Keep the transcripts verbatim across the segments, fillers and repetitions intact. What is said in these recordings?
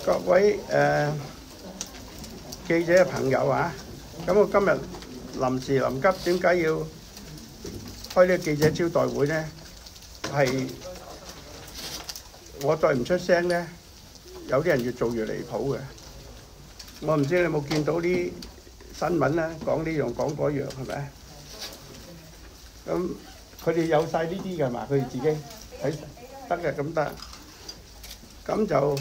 各位誒、呃、記者嘅朋友啊，咁我今日臨時臨急，點解要開呢個記者招待會呢？係我再唔出聲呢，有啲人越做越離譜嘅。我唔知你有冇見到啲新聞咧，講呢樣講嗰樣係咪？咁佢哋有晒呢啲㗎嘛？佢哋自己睇得嘅咁得。咁就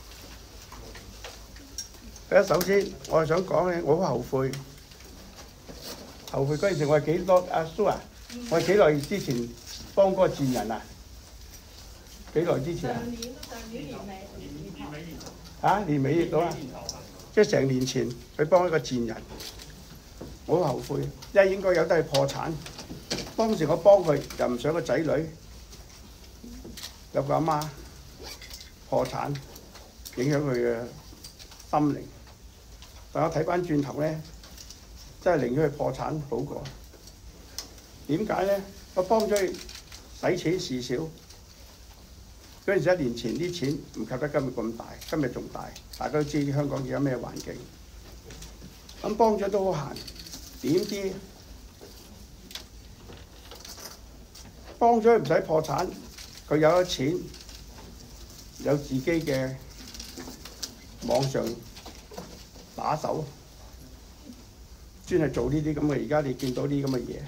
第一，首先我係想講咧，我好後悔，後悔嗰陣時我係幾多阿蘇啊？我係幾耐之前幫嗰個賤人啊？幾耐之前啊？上年上年年尾年尾嚇年尾到啦，即係成年前佢幫一個賤人，我好後悔，因為應該有得去破產。當時我幫佢又唔想個仔女有個阿媽破產，影響佢嘅心靈。但我睇翻轉頭咧，真係寧願佢破產好過。點解咧？我幫咗佢使錢事少，嗰陣時一年前啲錢唔及得今日咁大，今日仲大。大家都知香港而家咩環境，咁幫咗都好閒。點知幫咗佢唔使破產，佢有咗錢，有自己嘅網上打手，專係做呢啲咁嘅。而家你見到啲咁嘅嘢，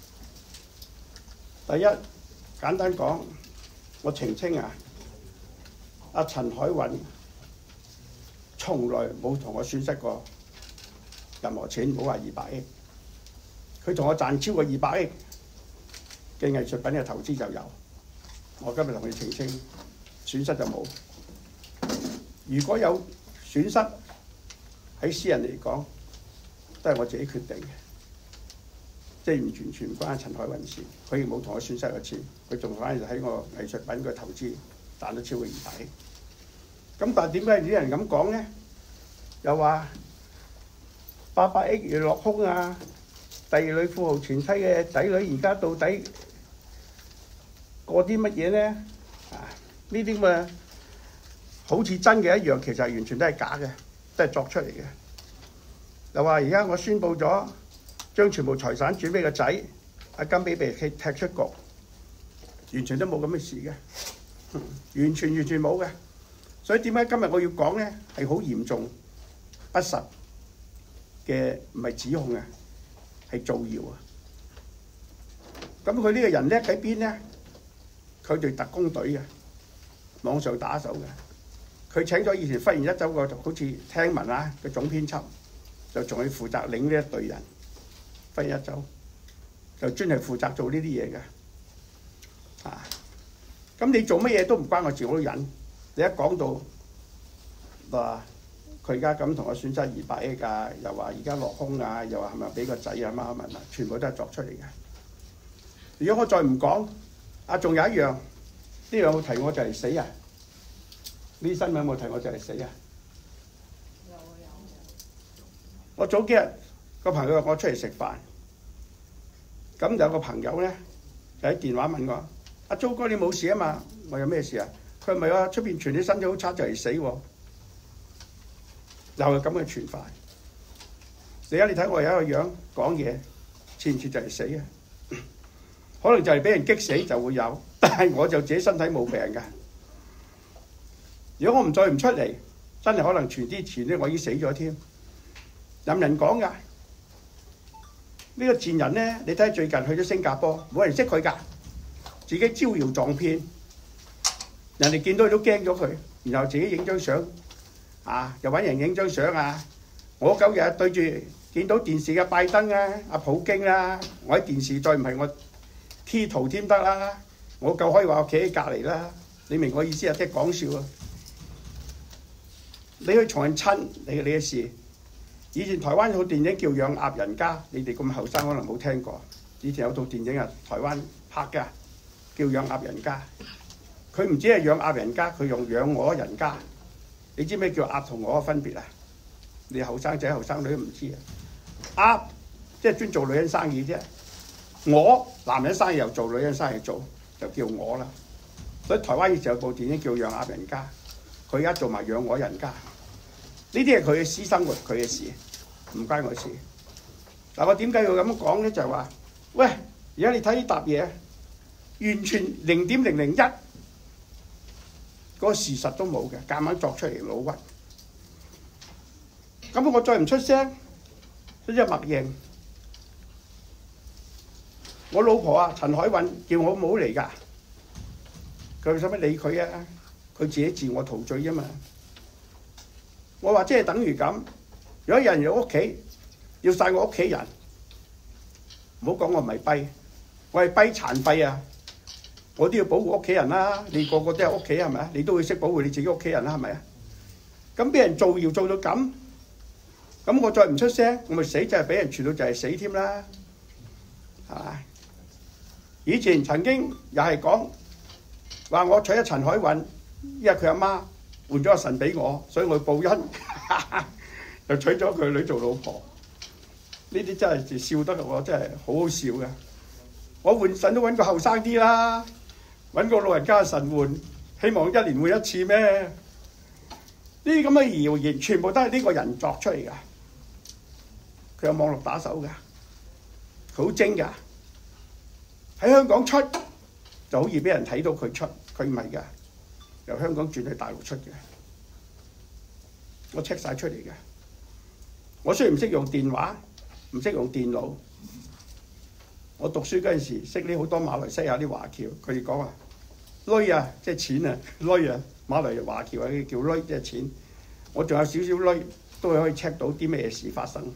第一簡單講，我澄清啊，阿陳海韻從來冇同我損失過任何錢，唔好話二百億，佢同我賺超過二百億嘅藝術品嘅投資就有。我今日同佢澄清，損失就冇。如果有損失，喺私人嚟講，都係我自己決定嘅，即係完全全唔關陳海韻事。佢亦冇同我損失過錢，佢仲反而喺我藝術品嘅投資賺咗超過二百億。咁但係點解啲人咁講咧？又話八百億月落空啊！第二女富豪前妻嘅仔女而家到底過啲乜嘢咧？啊！呢啲咁嘅好似真嘅一樣，其實完全都係假嘅，都係作出嚟嘅。又話而家我宣佈咗，將全部財產轉俾個仔，阿金比被踢踢出局，完全都冇咁嘅事嘅，完全完全冇嘅。所以點解今日我要講咧？係好嚴重不實嘅，唔係指控啊，係造謠啊。咁佢呢個人叻喺邊咧？佢對特工隊嘅網上打手嘅，佢請咗以前忽然一周個好似聽聞啊嘅總編輯，就仲要負責領呢一隊人，忽然一周就專係負責做呢啲嘢嘅。啊，咁你做乜嘢都唔關我事，我都忍。你一講到話佢而家咁同我損失二百億啊，又話而家落空啊，又話係咪俾個仔啊乜乜乜，全部都係作出嚟嘅。如果我再唔講，啊仲有一樣，呢樣有冇提我就嚟死啊？呢啲新聞有冇提我就嚟死啊？有啊有。我早幾日個朋友約我出嚟食飯，咁有個朋友咧就喺電話問我：阿租哥你冇事啊嘛？我有咩事啊？佢唔係話出邊傳啲身體好差就嚟死喎，又係咁嘅傳法。而家你睇我有一個樣講嘢，似唔似就嚟死啊？可能就係俾人激死就會有，但係我就自己身體冇病㗎。如果我唔再唔出嚟，真係可能傳啲傳咧，我已經死咗添。任人講㗎。呢、呢個賤人咧，你睇下最近去咗新加坡，冇人識佢㗎，自己招搖撞騙。人哋見到佢都驚咗佢，然後自己影張相，啊，又揾人影張相啊！我九日對住見到電視嘅拜登啊、阿普京啦，我喺電視再唔係我 T 圖添得啦，我夠可以話我企喺隔離啦。你明我意思啊？即係講笑啊！你去藏人親，你你嘅事。以前台灣有套電影叫《養鴨人家》，你哋咁後生可能冇聽過。以前有套電影啊，台灣拍㗎，叫《養鴨人家》。佢唔止係養鴨人家，佢用養鵝人家。你知咩叫鴨同鵝嘅分別啊？你後生仔後生女都唔知啊！鴨即係專做女人生意啫，鵝男人生意又做，女人生意做，就叫鵝啦。所以台灣以前有部電影叫《養鴨人家》，佢而家做埋養鵝人家。 呢啲係佢嘅私生活，佢嘅事，唔關我事。嗱，我點解要咁講咧？就係話，喂，而家你睇呢沓嘢，完全零點零零一嗰個事實都冇嘅，夾硬作出嚟老屈。咁我再唔出聲，即係默認。我老婆啊，陳海韻叫我唔好嚟㗎，佢使乜理佢啊？佢自己自我陶醉啫嘛。我話即係等於咁，如果有人入屋企要晒我屋企人，唔好講我唔係跛，我係跛殘廢啊！我都要保護屋企人啦。你個個都係屋企係咪啊？你都會識保護你自己屋企人啦，係咪啊？咁俾人造謠做到咁，咁我再唔出聲，我咪死就係俾人傳到就係死添啦，係嘛？以前曾經又係講話我娶咗陳海韻，因為佢阿媽換咗個腎俾我，所以我報恩，又娶咗佢女做老婆。呢啲真係笑得我真係好好笑嘅。我換腎都揾個後生啲啦，揾個老人家腎換，希望一年換一次咩？呢啲咁嘅謠言全部都係呢個人作出嚟㗎。佢有網絡打手㗎，佢好精㗎。喺香港出就好易俾人睇到佢出，佢唔係㗎，由香港轉去大陸出嘅。我 check 晒出嚟嘅。我雖然唔識用電話，唔識用電腦，我讀書嗰陣時識呢好多馬來西亞啲華僑，佢哋講話鐳啊，即係錢啊，鐳啊，馬來華僑啊叫鐳，即係錢。我仲有少少鐳，都係可以 check 到啲咩事發生。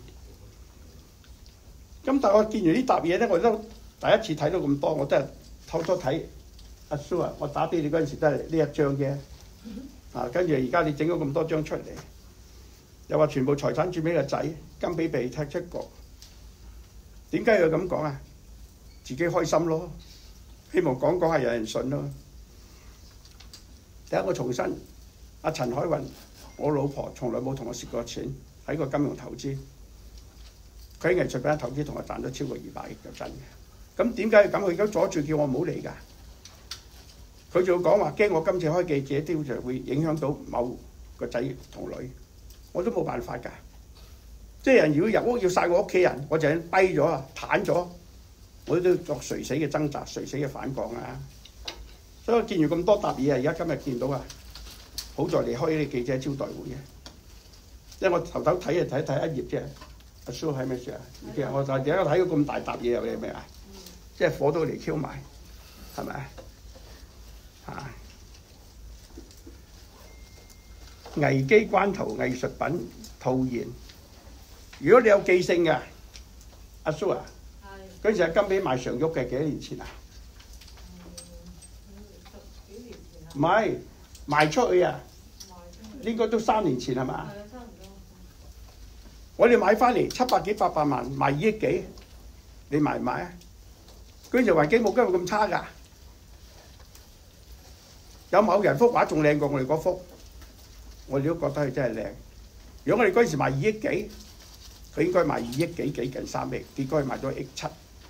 咁但係我見完呢沓嘢咧，我都第一次睇到咁多，我都係偷偷睇。阿蘇啊，我打俾你嗰陣時都係呢一張啫。啊，跟住而家你整咗咁多張出嚟，又話全部財產轉俾個仔，金比被踢出局。點解要咁講啊？自己開心咯，希望講講下有人信咯。第一我重申，阿陳海韻，我老婆從來冇同我蝕過錢喺個金融投資。佢喺藝術品投資同我賺咗超過二百億就真嘅。咁點解要咁？佢而家阻住叫我唔好嚟㗎。佢仲要講話驚我今次開記者招就會影響到某個仔同女，我都冇辦法㗎。即係人如果入屋要殺我屋企人，我就係跛咗啊，癱咗，我都作垂死嘅掙扎、垂死嘅反抗啊！所以我見完咁多沓嘢啊，而家今日見到啊，好在你開呢啲記者招待會嘅，因為我頭頭睇啊睇睇一頁啫。阿蘇係咩事啊？其實我就而家睇到咁大沓嘢，有啲咩啊？即係火都嚟 Q 埋，係咪啊？啊！危機關頭藝術品套現，如果你有記性嘅，阿蘇啊，嗰陣時阿金比賣常喐嘅幾多年前啊？唔係賣出去啊，應該都三年前係嘛？我哋買翻嚟七百幾八百萬，賣二億幾，你買唔買啊？嗰陣時環境冇今日咁差㗎。有某人幅畫仲靚過我哋嗰幅，我哋都覺得佢真係靚。如果我哋嗰陣時賣二億幾，佢應該賣二億幾幾近三億，結果佢賣咗億七，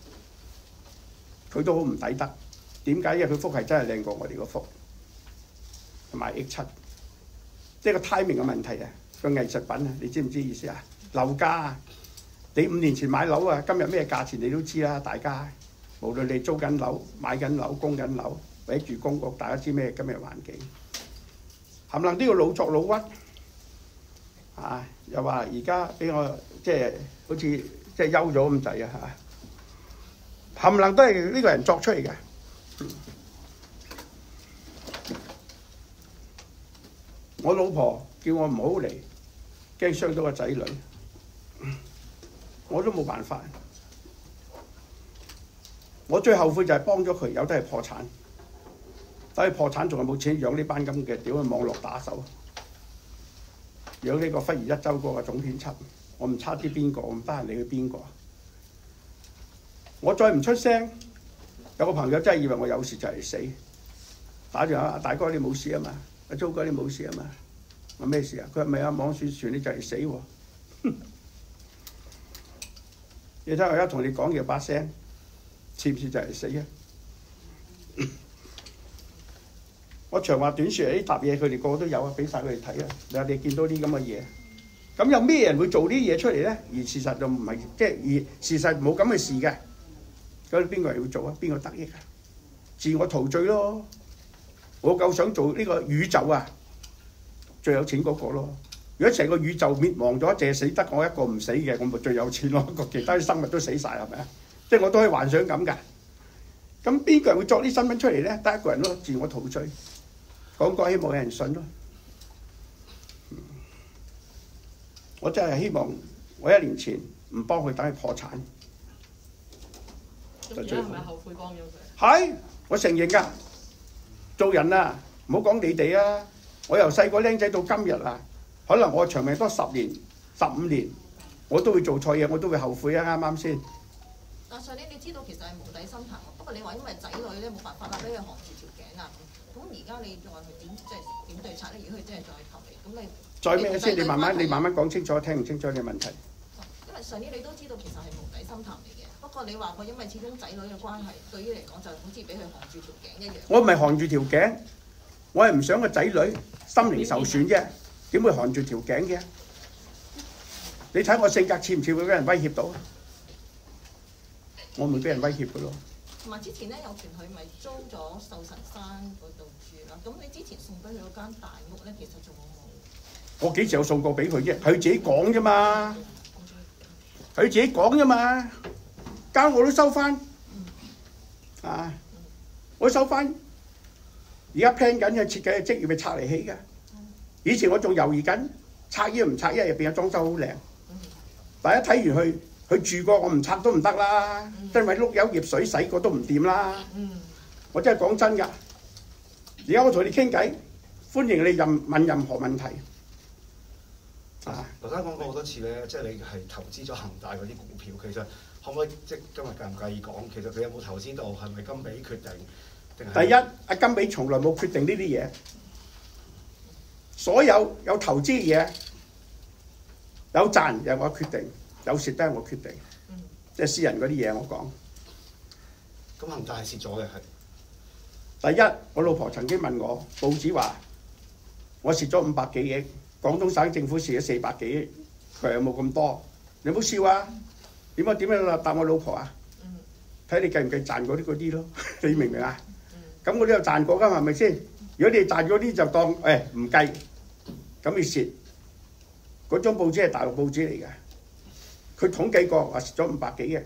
佢都好唔抵得。點解？因為佢幅係真係靚過我哋嗰幅，賣億七，即係個 timing 嘅問題啊！個藝術品啊，你知唔知意思啊？樓價啊，你五年前買樓啊，今日咩價錢你都知啦，大家無論你租緊樓、買緊樓、供緊樓。或者住公屋，大家知咩今日環境？冚唪唥都要老作老屈啊！又話而家俾我即係好似即係休咗咁滯啊！嚇，冚唪唥都係呢個人作出嚟嘅。我老婆叫我唔好嚟，驚傷到個仔女，我都冇辦法。我最後悔就係幫咗佢，有得係破產。但係破產仲係冇錢養呢班咁嘅屌嘅網絡打手，養呢個忽而一周嗰個總編輯，我唔差啲邊個，我唔得閒理佢邊個。我再唔出聲，有個朋友真係以為我有事就嚟死，打住啊，大哥你冇事啊嘛，阿租哥你冇事啊嘛，我咩事啊？佢話咪啊，網宣傳你就嚟死喎！你睇我而家同你講嘢把聲，似唔似就嚟死啊？我長話短説，呢沓嘢佢哋個個都有啊，俾晒佢哋睇啊！你話你見到啲咁嘅嘢， 咁有咩人會做啲嘢出嚟咧？而事實就唔係，即係而事實冇咁嘅事嘅。咁邊個人會做啊？邊個得益啊？自我陶醉咯！我夠想做呢個宇宙啊，最有錢嗰個咯。如果成個宇宙滅亡咗，淨係死得我一個唔死嘅，我咪最有錢咯。個其他啲生物都死晒，係咪啊？即係我都可以幻想咁㗎。咁邊個人會作啲新聞出嚟咧？得一個人咯，自我陶醉。講講希望有人信咯。我真係希望我一年前唔幫佢，等佢破產。 咁而家係咪後悔幫咗佢？ 係，我承認㗎。做人啊，唔好講你哋啊。我由細個僆仔到今日啊，可能我長命多十年、十五年，我都會做錯嘢，我都會後悔啊！啱啱先？ 但上年你知道其實係無底深潭，不過你話因為仔女咧冇辦法啦，俾佢扛住條頸啊。咁而家你再去點即係點對策咧？如果佢真係再求你，咁你再咩先？你慢慢你慢慢講清楚，聽唔清楚你問題。 因為上年你都知道其實係無底深潭嚟嘅，不過你話佢因為始終仔女嘅關係，對於嚟講就好似俾佢扛住條頸一樣。我唔係扛住條頸，我係唔想個仔女心靈受損啫，點會扛住條頸嘅？你睇我性格似唔似會俾人威脅到？我唔會俾人威脅嘅咯。 同埋之前咧有團佢咪租咗壽臣山嗰度住啦，咁你之前送俾佢嗰間大屋咧，其實仲有冇？我幾時有送過俾佢啫？佢自己講啫嘛，佢自己講啫嘛，間我都收翻，啊，我收翻。而家 plan 緊嘅設計嘅職業係拆嚟起㗎。以前我仲猶豫緊，拆依唔拆依，入邊嘅裝修好靚。大家睇完去。佢住過，我唔拆都唔得啦，因為碌柚葉水洗過都唔掂啦。我真係講真㗎。而家我同你傾偈，歡迎你任問任何問題。 啊，劉生講過好多次咧，即係你係投資咗恒大嗰啲股票，其實可唔可以即係今日介唔介意講？其實你有冇投資到？係咪甘比決定？定係？第一， 阿甘比從來冇決定呢啲嘢，所有有投資嘢有賺由我決定。有蝕都係我決定，嗯、即係私人嗰啲嘢我講。 咁恒大係蝕咗嘅係。第一，我老婆曾經問我，報紙話我蝕咗五百幾億，廣東省政府蝕咗四百幾億，佢有冇咁多？你唔好笑啊！點解點樣答我老婆啊？睇、嗯、你計唔計賺嗰啲嗰啲咯？你明唔明啊？咁、嗯、我都有賺過㗎嘛，係咪先？如果你賺嗰啲就當誒唔計，咁你蝕。嗰張報紙係大陸報紙嚟嘅。佢統計過話蝕咗五百幾億，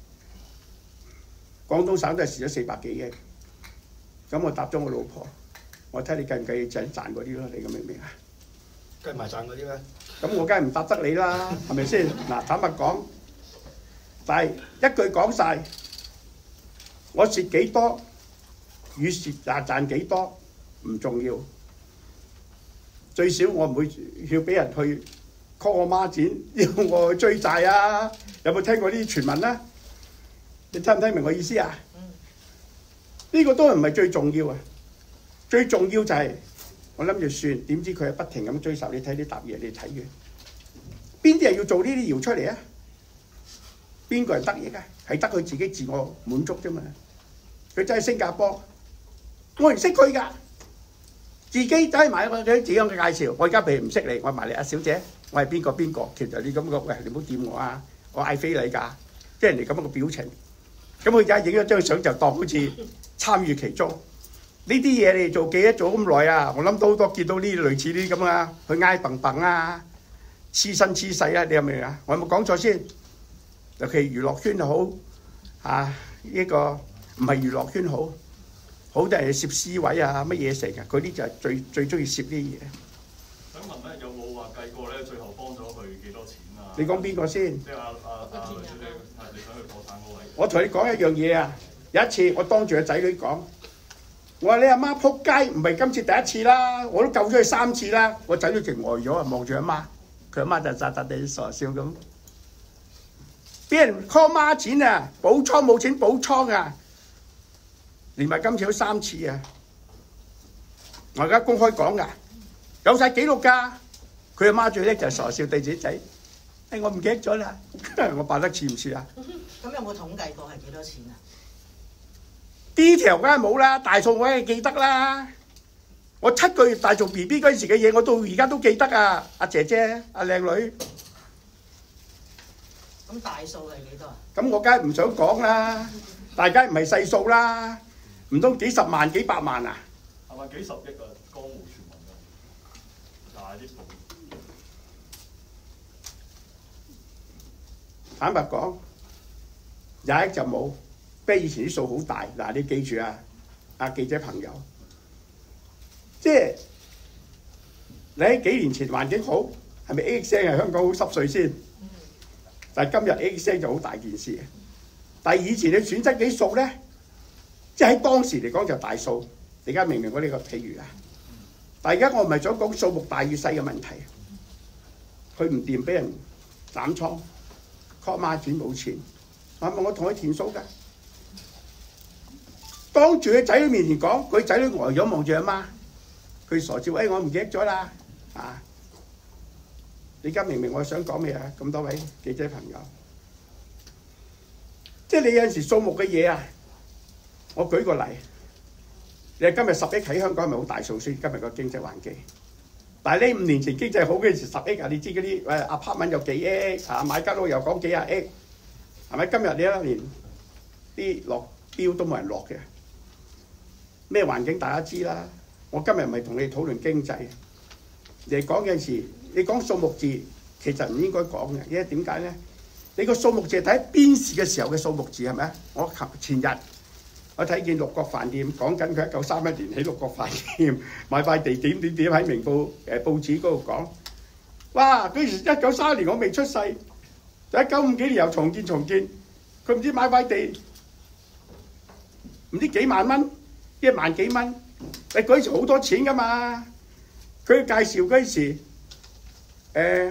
廣東省都係蝕咗四百幾億。咁我答咗我老婆，我睇你計唔計賺賺嗰啲咯？你咁明唔明啊？ 計埋賺嗰啲咧？ 咁我梗係唔答得你啦，係咪先？嗱，坦白講，但係一句講晒，我蝕幾多與蝕賺賺幾多唔重要，最少我唔會要俾人去call我孖展，要我去追債啊！有冇聽過呢啲傳聞啊？你聽唔聽明我意思啊？呢個都唔係最重要啊！最重要就係我諗住算，點知佢係不停咁追殺你，睇呢沓嘢你睇嘅，邊啲人要做呢啲謠出嚟啊？邊個人得益啊？係得佢自己自我滿足啫嘛！佢真係新加坡，我唔識佢㗎，自己走去買我自己咁嘅介紹。我而家譬如唔識你，我埋你阿小姐。我係邊個邊個？其實你咁個喂，你唔好掂我啊！我嗌非禮㗎，即係人哋咁樣嘅表情。咁佢而家影咗張相就當好似參與其中。呢啲嘢你哋做記者做咁耐啊！我諗到好多見到呢類似呢啲咁啊，去挨笨笨啊，黐身黐世啊！你有冇啊？我有冇講錯先？尤其娛樂圈好啊，呢個唔係娛樂圈好，好多人攝 C 位啊，乜嘢成啊？嗰啲就係最最中意攝啲嘢。 想問咧，有冇話計過咧？最後幫咗佢幾多錢啊？ 你講邊個先？ 即係阿阿阿小姐，係你想去破產嗰位。 我同你講一樣嘢啊！有一次我當住個仔女講，我話你阿媽撲街，唔係今次第一次啦，我都救咗佢三次啦。我仔女直呆咗啊，望住阿媽，佢阿媽就詐詐地傻笑咁。俾人 call 孖錢啊，補倉冇錢補倉啊，連埋今次都三次啊！我而家公開講㗎。有晒記錄㗎，佢阿媽最叻就係傻笑對自己仔，誒、哎、我唔記得咗啦，我扮得似唔似啊？ 咁有冇統計過係幾多錢啊？ 呢條梗係冇啦，大數我梗係記得啦。 我七個月大做 B B 嗰陣時嘅嘢，我到而家都記得啊！阿姐姐，阿靚女。 咁大數係幾多啊？ 咁我梗係唔想講啦，大家唔係細數啦，唔通幾十萬、幾百萬啊？ 係咪幾十億啊？江湖傳聞啊，但係啲報坦白講，廿億就冇，不過以前啲數好大。嗱，你記住啊，阿記者朋友，即係你喺幾年前環境好，係咪 A X 係香港好濕碎先？但係今日 A X 就好大件事。但係以前你損失幾數咧，即係喺當時嚟講就大數。你而家明唔明我呢個譬如啊？但係而家我唔係想講數目大與細嘅問題，佢唔掂俾人斬倉。call 孖展冇錢，係咪我同佢填數㗎？當住佢仔女面前講，佢仔女呆咗望住阿媽，佢傻笑，誒、哎、我唔記得咗啦啊！你而家明唔明我想講咩啊？咁多位記者朋友，即係你有陣時數目嘅嘢啊！我舉個例，你今日十億喺香港係咪好大數先？今日個經濟環境。但係呢五年前經濟好嗰陣時十億啊！你知嗰啲誒 apartment 有幾億啊？買間屋又講幾廿億，係咪？今日你一連啲落標都冇人落嘅，咩環境大家知啦。我今日唔係同你討論經濟，你講嗰陣時，你講數目字其實唔應該講嘅，因為點解咧？你個數目字係睇邊時嘅時候嘅數目字係咪啊？我前日。我睇見六角飯店講緊佢一九三一年起六角飯店買塊地點點點喺明報誒報紙嗰度講，哇！嗰時一九三一年我未出世，就一九五幾年又重建重建，佢唔知買塊地唔知幾萬蚊，一萬幾蚊，你嗰陣時好多錢㗎嘛？佢介紹嗰陣時，誒，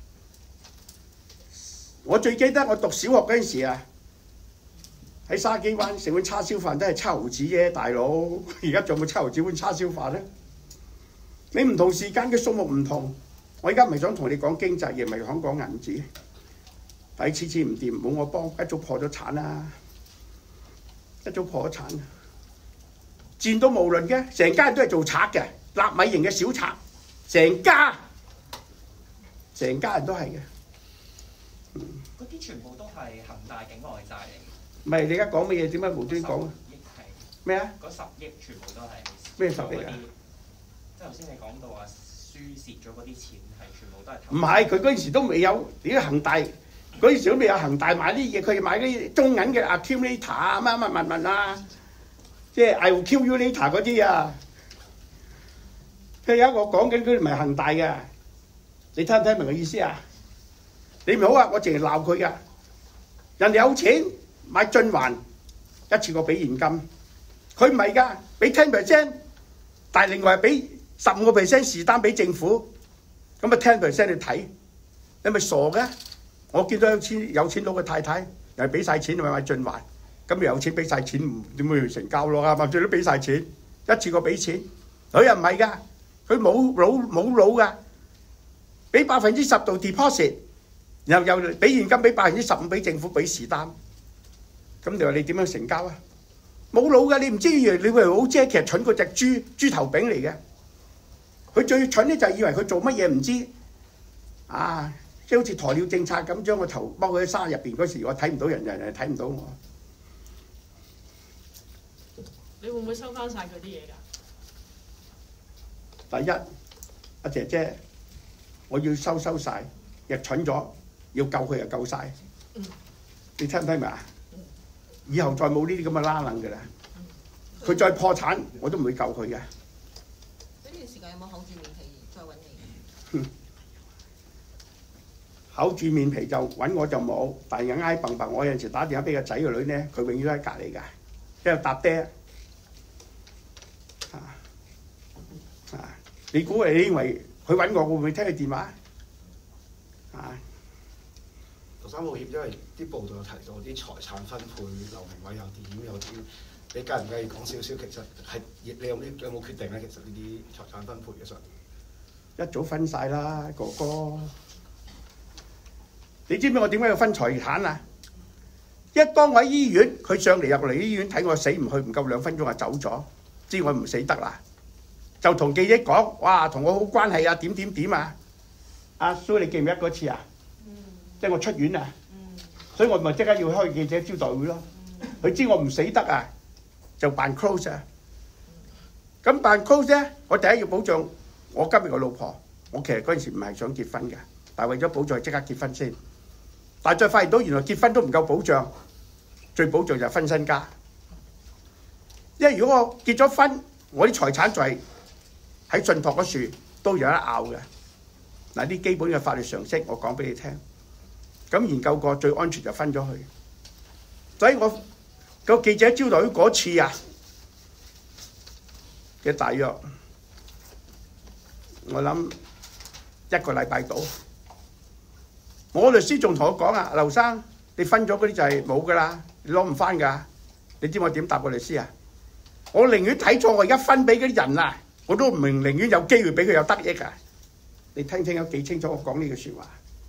我最記得我讀小學嗰陣時啊。喺筲箕灣食碗叉燒飯都係七毫子啫，大佬！而家仲有冇七毫子碗叉燒飯咧？你唔同時間嘅數目唔同，我而家唔係想同你講經濟，亦唔係想講銀紙。但係次次唔掂，冇我幫，一早破咗產啦，一早破咗產。賤到無倫嘅，成家人都係做賊嘅，納米型嘅小賊，成家，成家人都係嘅。 嗰啲全部都係恒大境外債嚟。 唔係你而家講乜嘢？點解無端講？咩啊？ 嗰十億全部都係咩十億啊？ 即係頭先你講到話輸蝕咗嗰啲錢係全部都係。 唔係，佢嗰陣時都未有，點解恒大嗰陣時都未有恒大買啲嘢，佢買啲中銀嘅 accumulator 啊，乜乜乜乜啊，即係 accumulator 嗰啲啊。譬如有一個講緊佢唔係恒大嘅，你聽唔聽明個意思啊？你唔好啊，我淨係鬧佢㗎，人哋有錢。買進環一次過俾現金，佢唔係㗎，俾 ten percent， 但係另外俾十五個 percent 時單俾政府，咁啊 ten percent 你睇，你咪傻嘅？我見到有錢有錢佬嘅太太又係俾晒錢咪買進環，咁有錢俾晒錢唔點會成交咯？啱唔啱？最都俾晒錢，一次過俾錢，佢又唔係㗎，佢冇佬冇佬㗎，俾百分之十度 deposit， 然後又俾現金俾百分之十五俾政府俾時單。咁你話你點樣成交啊？冇腦㗎，你唔知以為你以為好姐，其實蠢過隻豬豬頭餅嚟嘅。佢最蠢咧就係以為佢做乜嘢唔知，啊，即係好似鴕鳥政策咁，將個頭踎喺沙入邊嗰時，我睇唔到人，人人睇唔到我。 你會唔會收翻晒佢啲嘢㗎？ 第一，阿姐姐，我要收收晒，亦蠢咗，要救佢就救晒。 嗯、 你聽唔聽明啊？以後再冇呢啲咁嘅拉楞㗎啦，佢再破產我都唔會救佢嘅。 呢段時間有冇厚住面皮再揾你？ 厚住面皮就揾我就冇，但係挨笨笨，我有陣時打電話俾個仔個女咧，佢永遠都喺隔離㗎，喺度搭爹。啊啊！你估你認為佢揾我，我會唔會聽佢電話？啊！ 第三保險，因為啲報道有提到啲財產分配，劉鳴煒又點又點，你介唔介意講少少？其實係你有冇有冇決定咧？其實呢啲財產分配嘅上一早分晒啦，哥哥。你知唔知我點解要分財產啊？一當我喺醫院，佢上嚟入嚟醫院睇我死唔去，唔夠兩分鐘就走咗，知我唔死得啦。 就同記者講，哇，同我好關係啊，點點點啊！阿蘇，你記唔記得嗰次啊？即係我出院啊，所以我咪即刻要開記者招待會咯。佢知我唔死得啊，就扮 close 啊。咁扮 close 咧，我第一要保障我今日個老婆。我其實嗰陣時唔係想結婚嘅，但係為咗保障即刻結婚先。但係再發現到原來結婚都唔夠保障，最保障就係分身家。因為如果我結咗婚，我啲財產就係喺信託嗰處都有得拗嘅。嗱，啲基本嘅法律常識我講俾你聽。咁研究過最安全就分咗佢。所以我個記者招待會嗰次啊嘅大約，我諗一個禮拜到。我律師仲同我講啊，劉生，你分咗嗰啲就係冇噶啦，你攞唔翻噶。你知我點答個律師啊？我寧願睇錯，我而家分俾嗰啲人啊，我都唔明寧願有機會俾佢有得益啊！你聽清有幾清楚我講呢句説話？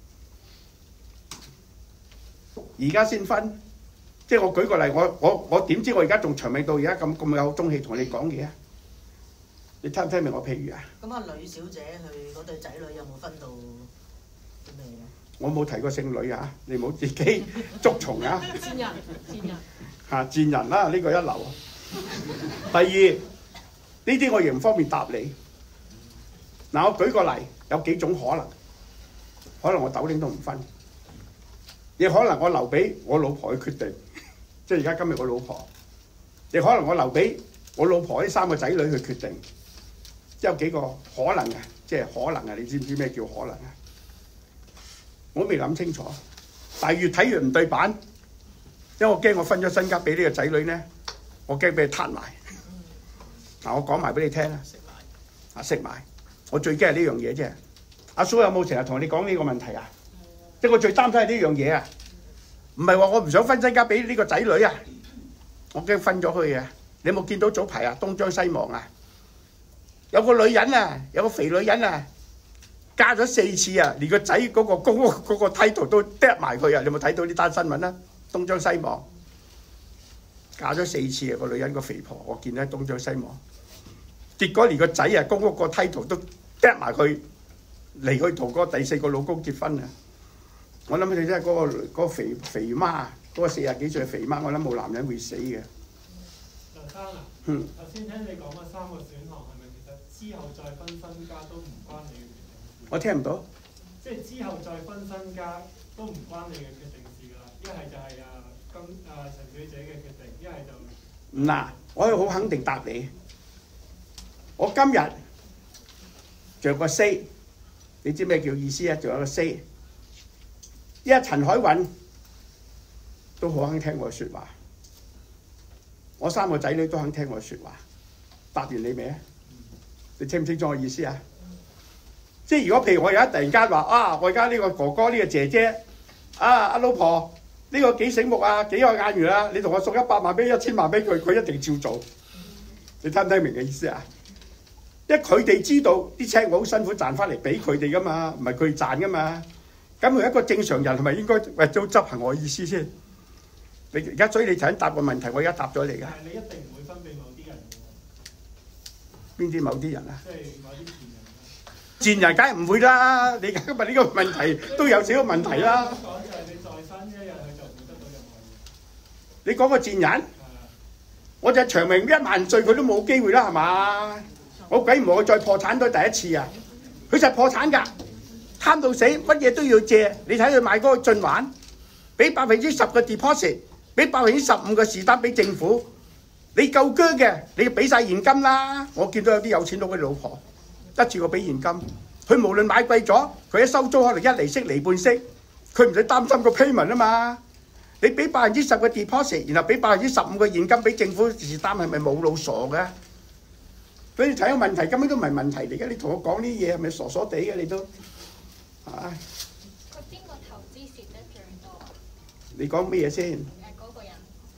而家先分，即係我舉個例，我我我點知我而家仲長命到而家咁咁有中氣同你講嘢啊？你聽唔聽明我譬如啊？ 咁啊，呂小姐佢嗰對仔女有冇分到啲咩咧？ 我冇提過姓呂啊，你冇自己捉蟲啊！ 賤人，賤人嚇賤人啦，呢個一流。第二呢啲我亦唔方便答你。嗱，我舉個例，有幾種可能，可能我豆丁都唔分，亦可能我留俾我老婆去決定，即係而家今日我老婆，亦可能我留俾我老婆呢三個仔女去決定，即係有幾個可能嘅，即係可能啊！你知唔知咩叫可能啊？我未諗清楚，但係越睇越唔對版，因為我驚我分咗身家俾呢個仔女咧，我驚俾佢攤埋。嗱，我講埋俾你聽啦， 食埋， 啊食埋，我最驚係呢樣嘢啫。阿蘇有冇成日同你講呢個問題啊？即係我最擔心係呢樣嘢啊，唔係話我唔想分身家俾呢個仔女啊，我驚分咗佢啊。你有冇見到早排啊東張西望啊？有個女人啊，有個肥女人啊，嫁咗四次啊，連個仔嗰個公屋嗰個梯度都掟埋佢啊！你有冇睇到呢單新聞啊？東張西望，嫁咗四次啊！個女人個肥婆，我見喺東張西望，結果連個仔啊公屋個梯度都掟埋佢，嚟去同嗰個第四個老公結婚啊！我諗你真係嗰個嗰個肥肥媽，嗰個四廿幾歲嘅肥媽，我諗冇男人會死嘅。 劉生啊， 嗯， 頭先聽你講嘅三個選項係咪其實之後再分身家都唔關你嘅決定？ 我聽唔到。 即係之後再分身家都唔關你嘅決定事㗎啦，一係就係啊金啊陳小姐嘅決定，一係就嗱，我可以好肯定答你，我今日仲有個 say， 你知咩叫意思啊？仲有個 say， 因為陳海韻都好肯聽我嘅説話，我三個仔女都肯聽我嘅説話，答完你未啊？你清唔清楚我意思啊？即係如果譬如我而家突然間話啊，我而家呢個哥哥呢個姐姐啊，阿老婆呢個幾醒目啊，幾有眼緣啊，你同我送一百萬俾一千萬俾佢，佢一定照做。你聽唔聽明嘅意思啊？因為佢哋知道啲錢我好辛苦賺翻嚟俾佢哋噶嘛，唔係佢賺噶嘛。咁佢一個正常人係咪應該為咗執行我意思先？你而家所以你頭先答個問題，我而家答咗你㗎。 但係你一定唔會分俾某啲人嘅喎。 邊啲某啲人啊？ 即係某啲賤人。 賤人梗係唔會啦！你今日呢個問題都有少少問題啦。 講就係你在生一日，佢就唔會得到任何嘢。 你講個賤人，我就長命一萬歲，佢都冇機會啦，係嘛？我鬼唔會再破產都第一次啊！佢就係破產㗎，貪到死，乜嘢都要借。你睇佢買嗰個進環，俾百分之十嘅 deposit， 俾百分之十五嘅時單俾政府。你夠薑嘅，你要俾曬現金啦！我見到有啲有錢佬嘅老婆。一次過俾現金，佢無論買貴咗，佢一收租可能一厘息、厘半息，佢唔使擔心個 payment 啊嘛。你俾百分之十嘅 deposit， 然後俾百分之十五嘅現金俾政府是擔，係咪冇腦傻嘅？所以睇個問題根本都唔係問題嚟嘅。你同我講呢啲嘢係咪傻傻地嘅？你都唉。 佢邊個投資蝕得最多啊？ 你講咩嘢先？ 誒嗰個人。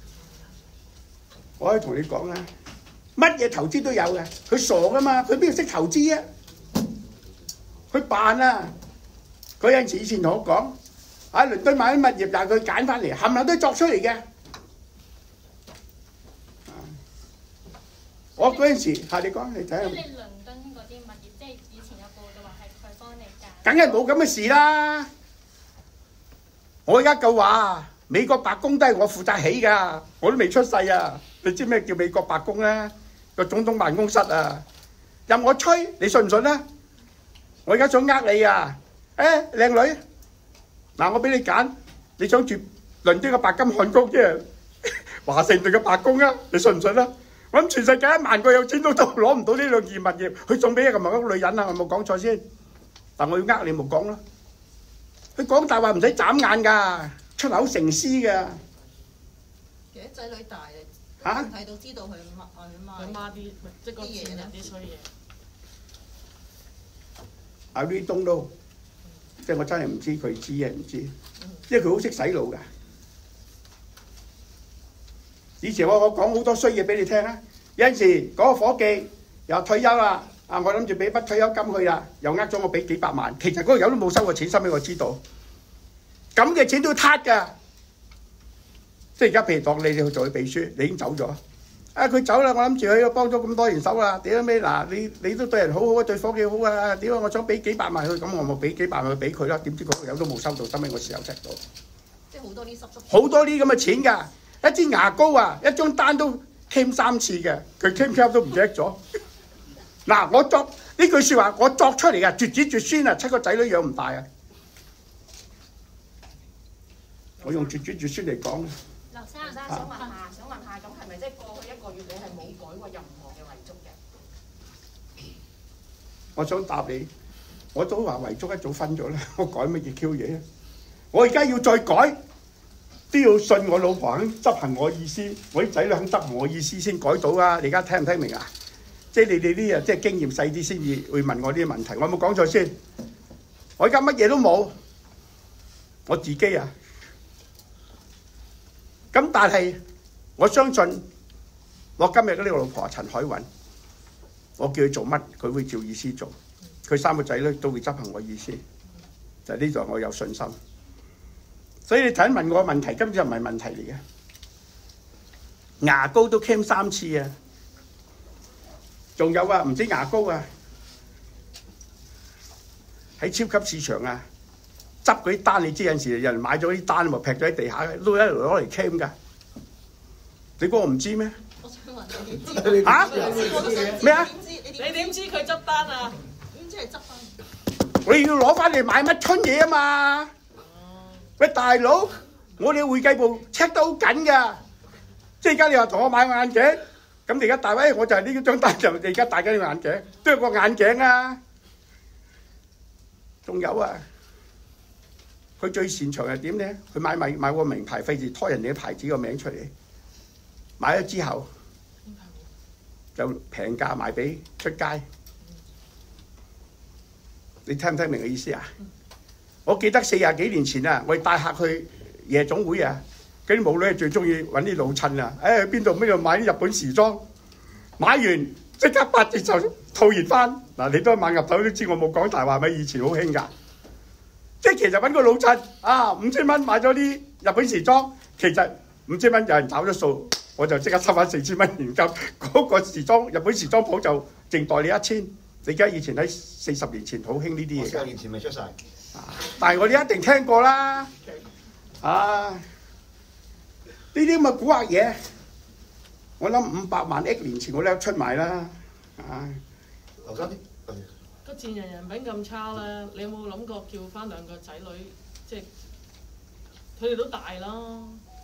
我可以同你講啦。乜嘢投資都有嘅，佢傻噶嘛？佢邊度識投資啊？佢扮啊！佢有陣時以前同我講，喺倫敦買啲物業，但係佢揀翻嚟，冚唪唥都係作出嚟嘅。我嗰陣時係你講，你睇下。 即係你倫敦梗係冇咁嘅事啦。我而家夠話，美國白宮都係我負責起㗎，我都未出世啊！你知咩叫美國白宮咧？個總統辦公室啊，任我吹，你信唔信啊？我而家想呃你啊！誒，靚女，嗱，我俾你揀，你想住倫敦嘅白金漢宮啫，華盛頓嘅白宮啊？你信唔信啊？我諗全世界一萬個有錢佬都攞唔到呢兩件物業，佢送俾一個某個女人啊！我冇講錯先，但我要呃你冇講啦。佢講大話唔使眨眼㗎，出口成詩㗎。 其實仔女大啊， 嚇睇到知道佢媽佢媽佢媽啲即係個賤人啲衰嘢。 I really don't know， 即係我真係唔知，佢知嘅唔知，因為佢好識洗腦㗎。以前我我講好多衰嘢俾你聽啊！有陣時嗰個夥計又退休啦，啊我諗住俾筆退休金佢啦，又呃咗我俾幾百萬，其實嗰個友都冇收過錢，收俾我知道。咁嘅錢都撻㗎，即係而家譬如當你哋去做佢秘書，你已經走咗。啊！佢走啦，我諗住佢幫咗咁多年手啦，屌咩嗱？你你都對人好好啊，對夥計好啊！屌我想俾幾百萬佢，咁我咪俾幾百萬佢俾佢啦。點知嗰個友都冇收到，收尾我時候識到。 即係好多啲濕濕。 好多啲咁嘅錢㗎，一支牙膏啊，一張單都 claim 三次嘅，佢 claim claim 都唔記得咗。嗱，我作呢句説話，我作出嚟㗎，絕子絕孫啊，七個仔女養唔大啊！我用絕子絕孫嚟講。 劉生，劉生想問下，想問下，咁係咪即係過去一個月你係冇改過任何嘅遺囑嘅？ 我想答你，我都話遺囑一早分咗啦，我改乜嘢 Q 嘢啊？我而家要再改，都要信我老婆肯執行我意思，我啲仔女肯執行我意思先改到啊！你而家聽唔聽明啊？即係你哋啲啊，即係經驗細啲先至會問我呢啲問題。我有冇講錯先？我而家乜嘢都冇，我自己啊。咁但係我相信我今日嘅呢個老婆陳海韻，我叫佢做乜，佢會照意思做。佢三個仔女都會執行我意思，就係呢度我有信心。所以你睇問我問題，根本就唔係問題嚟嘅。牙膏都 claim 三次啊，仲有啊，唔止牙膏啊，喺超級市場啊。執嗰啲單，你知有陣時有人買咗啲單，咪劈咗喺地下，都一路攞嚟 claim 㗎。你估我唔知咩？ 我想問你點知？ 嚇？咩啊？ 你點知佢執單啊？ 點知係執翻？ 你要攞翻嚟買乜春嘢啊嘛？喂，大佬，我哋會計部 check 得好緊㗎。即係而家你話同我買個眼鏡，咁你而家大威，我就係呢張單就你而家戴緊呢個眼鏡，都有個眼鏡啊。仲有啊！佢最擅長係點咧？佢買買買個名牌，費事拖人哋嘅牌子個名出嚟。買咗之後就平價賣俾出街。你聽唔聽明嘅意思啊？我記得四廿幾年前啊，我哋帶客去夜總會啊，嗰啲母女係最中意揾啲老襯啊。誒去邊度邊度買啲日本時裝，買完即刻八折就套現翻。嗱，你都買入頭都知我冇講大話咪？以前好興㗎。即係其實揾個老襯啊，五千蚊買咗啲日本時裝，其實五千蚊有人找咗數，我就即刻收翻四千蚊現金。嗰、那個時裝日本時裝鋪就淨代你一千。你而家以前喺四十年前好興呢啲嘢㗎。 四十年前未出世。 但係我哋一定聽過啦。啊，呢啲咁嘅蠱惑嘢，我諗五百萬億年前我都有出賣啦。啊， 劉生啲。 個賤人人品咁差咧，你有冇諗過叫翻兩個仔女，即係佢哋都大啦。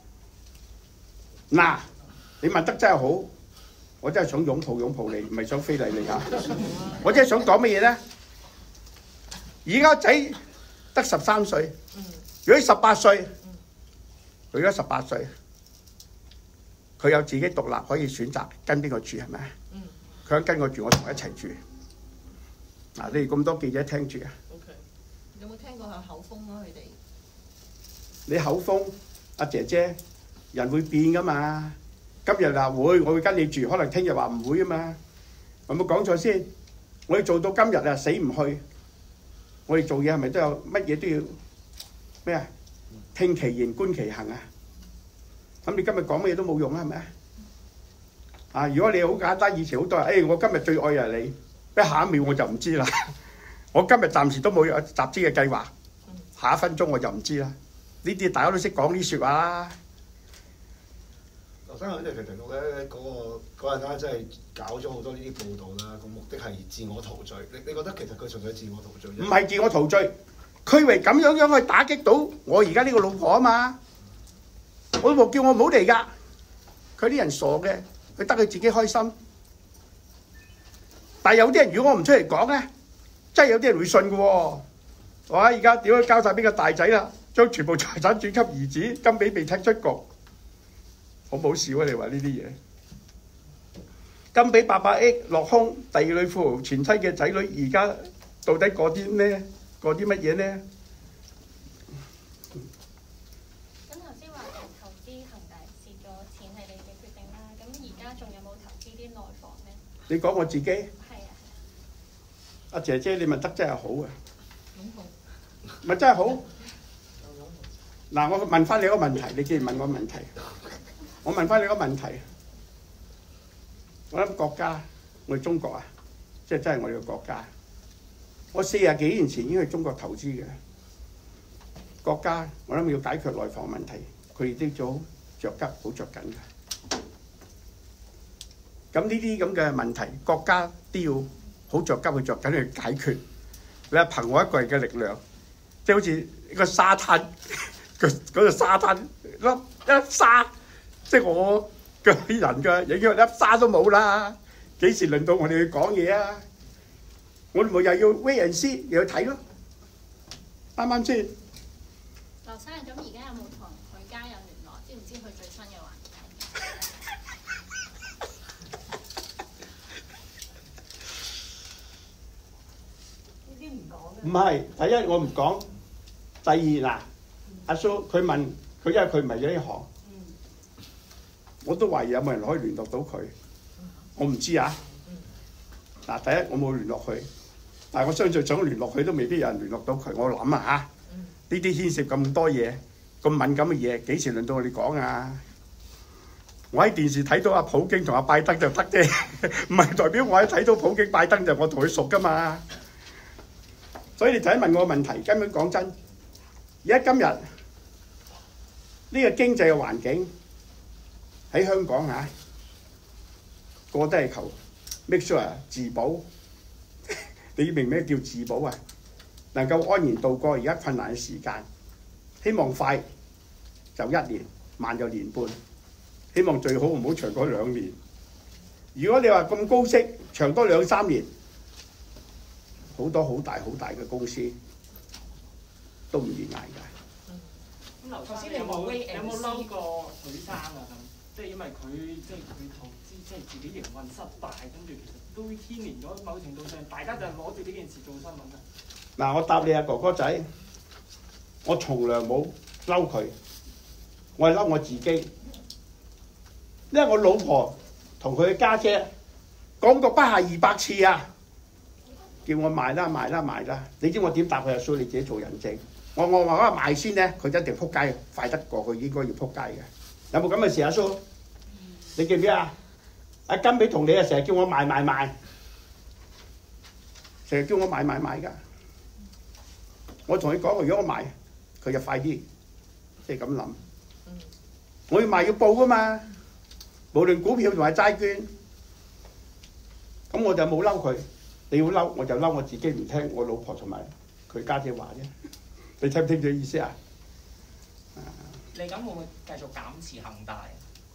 嗱，你問得真係好，我真係想擁抱擁抱你，唔係想非禮你嚇。我真係想講乜嘢咧？而家仔得十三歲，如果十八歲，佢而家十八歲，佢有自己獨立可以選擇跟邊個住係咪？佢想跟我住，我同佢一齊住。嗱，你哋咁多記者聽住啊！ OK， 有冇聽過下口風啊？佢哋你口風，阿姐姐，人會變噶嘛？今日話會，我會跟你住，可能聽日話唔會啊嘛。有冇講錯先？我哋做到今日啊，死唔去。我哋做嘢係咪都有乜嘢都要咩啊？聽其言觀其行啊！咁你今日講乜嘢都冇用啊？係咪啊？啊！如果你好簡單，以前好多人，誒、哎，我今日最愛係你。一下一秒我就唔知啦， 我今日暫時都冇有集資嘅計劃，下一分鐘我就唔知啦。呢啲大家都識講啲説話啦。 頭先我哋提提到咧，嗰、嗰個嗰陣間真係搞咗好多呢啲報道啦，個目的係自我陶醉。你你覺得其實佢純粹係自我陶醉啫？ 唔係自我陶醉，佢為咁樣樣去打擊到我而家呢個老婆啊嘛！我老婆叫我唔好嚟㗎，佢啲人傻嘅，佢得佢自己開心。但係有啲人如果我唔出嚟講咧，真係有啲人會信嘅喎。哇！而家點樣交晒俾個大仔啦？將全部財產轉給兒子，金比被踢出局，好唔好笑啊？你話呢啲嘢？金比八百億落空，第二女富豪前妻嘅仔女而家到底過啲咩？過啲乜嘢呢？ 咁頭先話誒投資恒大蝕咗錢係你嘅決定啦，咁而家仲有冇投資啲內房咧？ 你講我自己？ 係啊。 阿姐姐你問得真係好啊！咪真係好？嗱，我問翻你個問題，你既然問我問題，我問翻你個問題。我諗國家，我哋中國啊，即係真係我哋個國家。我四十幾年前已經去中國投資嘅國家，我諗要解決內房問題，佢哋都好着急，好着緊嘅。咁呢啲咁嘅問題，國家都要好着急去着緊去解決。你話憑我一個人嘅力量，即係好似一個沙灘，個嗰個沙灘粒一沙，即係我嘅人嘅影響粒沙都冇啦。幾時輪到我哋去講嘢啊？我哋咪又要 wait and see，又要睇咯，啱啱先？ 劉生，咁而家有冇同佢家人聯絡？知唔知佢最新嘅環境？ 呢啲唔講嘅。 唔係，第一我唔講，第二嗱，阿蘇佢問佢，因為佢唔係呢行，我都懷疑有冇人可以聯絡到佢，我唔知啊。嗱，第一我冇聯絡佢。但係我相信想聯絡佢都未必有人聯絡到佢，我諗啊嚇，呢啲牽涉咁多嘢，咁敏感嘅嘢，幾時輪到我哋講啊？我喺電視睇到阿普京同阿拜登就得啫，唔係代表我喺睇到普京拜登就我同佢熟噶嘛。所以你就係問我個問題，根本講真，而家今日呢個經濟嘅環境喺香港嚇，個個都係求 make sure 自保。你明咩叫自保啊？能夠安然度過而家困難嘅時間，希望快就一年，慢就年半，希望最好唔好長過兩年。如果你話咁高息，長多兩三年，好多好大好大嘅公司都唔易捱㗎。 咁劉頭先你有冇有冇嬲過許生啊？咁即係因為佢即係佢投資即係自己營運失敗，跟住其實都牽連咗某程度上，大家就攞住呢件事做新聞啊！ 嗱，我答你啊，哥哥仔，我從來冇嬲佢，我係嬲我自己，因為我老婆同佢嘅家姐講過不下二百次啊，叫我賣啦賣啦賣啦，你知我點答佢啊？所以你自己做人證。我我話我賣先咧，佢一定撲街，快得過佢應該要撲街嘅。有冇咁嘅事啊？蘇，你記唔記得啊？阿金比同你啊，成日叫我賣賣賣，成日叫我賣賣賣㗎。我同佢講，如果我賣，佢就快啲，即係咁諗。我要賣要報㗎嘛，無論股票同埋債券，咁我就冇嬲佢。你要嬲，我就嬲我自己唔聽我老婆同埋佢家姐話啫。你聽唔聽到意思啊？ 你咁會唔會繼續減持恒大？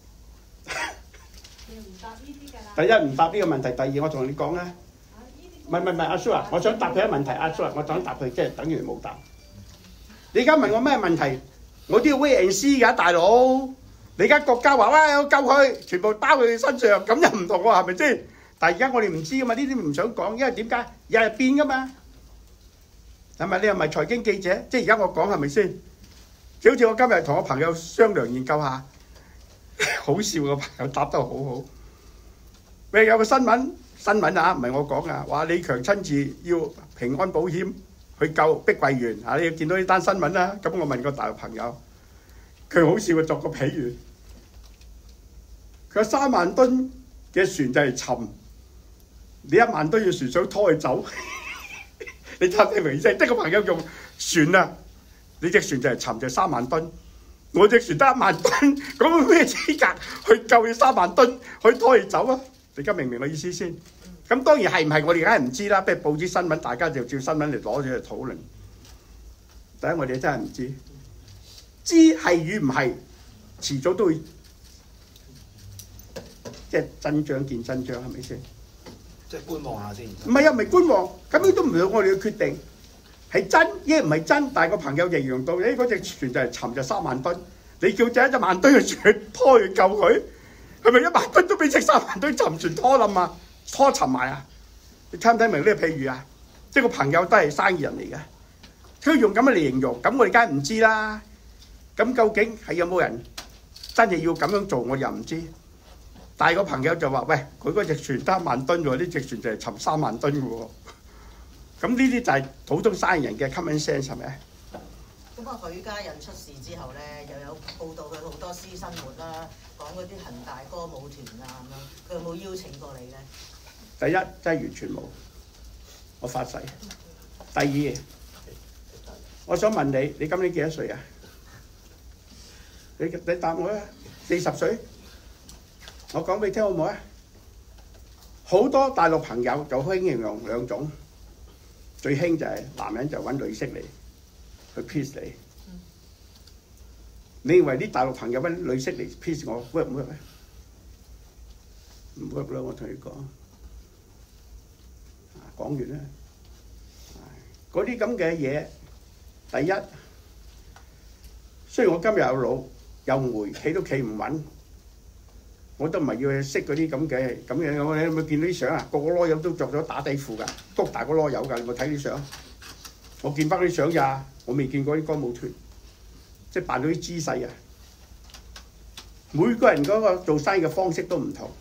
唔答呢啲㗎啦。 第一唔答呢個問題，第二我同你講咧，唔係唔係唔係，阿蘇啊，我想答佢一個問題，阿蘇啊，我想答佢，即係等於冇答。你而家問我咩問題，我都要 wait and see 㗎，大佬。你而家國家話喂，我救佢，全部包佢身上，咁又唔同喎，係咪先？但係而家我哋唔知㗎嘛，呢啲唔想講，因為點解日日變㗎嘛？係咪？你又唔係財經記者，即係而家我講係咪先？就好似我今日同我朋友商量研究下，好笑個朋友答得好好。喂，有個新聞新聞啊，唔係我講啊，話李強親自要平安保險去救碧桂園啊！你要見到呢單新聞啦。咁我問個大陸朋友，佢好笑嘅作個譬喻，佢有三萬噸嘅船就係沉，你一萬噸嘅船想拖佢走， 你聽唔聽明意思？即係個朋友用船啊，你隻船就係沉就三萬噸，我隻船得一萬噸，咁咩資格去救你三萬噸，去拖你走啊？你而家明唔明我意思先？咁當然係唔係我哋梗係唔知啦，不如報紙新聞，大家就照新聞嚟攞咗嚟討論。第一，我哋真係唔知，知係與唔係，遲早都會即係真章見真章，係咪先？ 即係觀望下先。 唔係啊，唔係觀望，咁樣都唔係我哋嘅決定，係真亦唔係真。但係個朋友形容到，誒嗰隻船就係沉就三萬噸，你叫隻一萬噸嘅船拖去救佢，係咪一萬噸都俾隻三萬噸沉船拖冧啊？拖沉埋啊！你聽唔聽明呢個譬喻啊？即係個朋友都係生意人嚟嘅，佢用咁樣嚟形容，咁我哋梗係唔知啦。咁究竟係有冇人真係要咁樣做，我又唔知。但係個朋友就話：喂，佢嗰隻船得一萬噸喎，呢隻船就係沉三萬噸嘅喎。咁呢啲就係普通生意人嘅 common sense 係咪？ 咁啊，許家印出事之後咧，又有報道佢好多私生活啦，講嗰啲恒大歌舞團啊咁樣，佢有冇邀請過你咧？ 第一真係完全冇，我發誓。第二，我想問你，你今年幾多歲啊？你你答我啊！四十歲。我講俾你聽好唔好啊？好多大陸朋友就興形容兩種，最興就係男人就揾女色嚟去 piece 你。你認為啲大陸朋友揾女色嚟 piece 我 work 唔 work 咧？唔 work 啦，我同你講。講完啦，嗰啲咁嘅嘢，第一，雖然我今日有腦有煤，企都企唔穩。我都唔係要去識嗰啲咁嘅咁嘅，我你有冇見到啲相啊？個個囉柚都着咗打底褲㗎，谷大個囉柚㗎，你有冇睇啲相？我見翻啲相咋，我未見過啲歌舞團，即係扮到啲姿勢啊！每個人嗰個做生意嘅方式都唔同。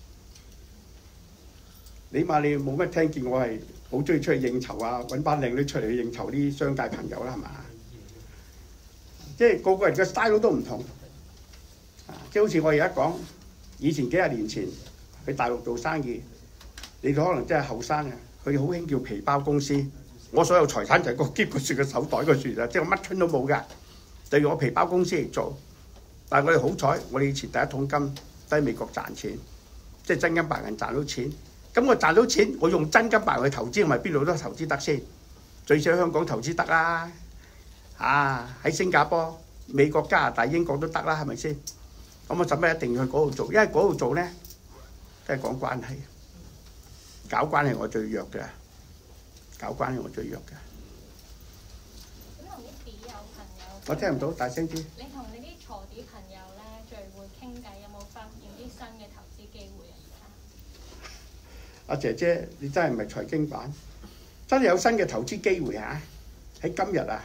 你話你冇乜聽見我係好中意出去應酬啊，揾班靚女出嚟應酬啲商界朋友啦，係嘛？即係個個人嘅 style 都唔同，即係好似我而家講。以前幾廿年前去大陸做生意，你哋可能真係後生啊！佢哋好興叫皮包公司，我所有財產就係個篋個雪個手袋個雪啦，即係我乜春都冇㗎，就用我皮包公司嚟做。但係我哋好彩，我哋以前第一桶金都喺美國賺錢，即係真金白銀賺到錢。咁我賺到錢，我用真金白銀去投資，我咪邊度都投資得先。最少香港投資得啦，啊喺新加坡、美國、加拿大、英國都得啦，係咪先？咁我使乜一定要去嗰度做？因為嗰度做咧，都係講關係，搞關係我最弱嘅，搞關係我最弱嘅。 咁同啲筆友朋友， 我聽唔到，大聲啲。 你同你啲鋤地朋友咧聚會傾偈，有冇發現啲新嘅投資機會啊？ 阿姐姐，你真係唔係財經版，真係有新嘅投資機會嚇！喺今日啊，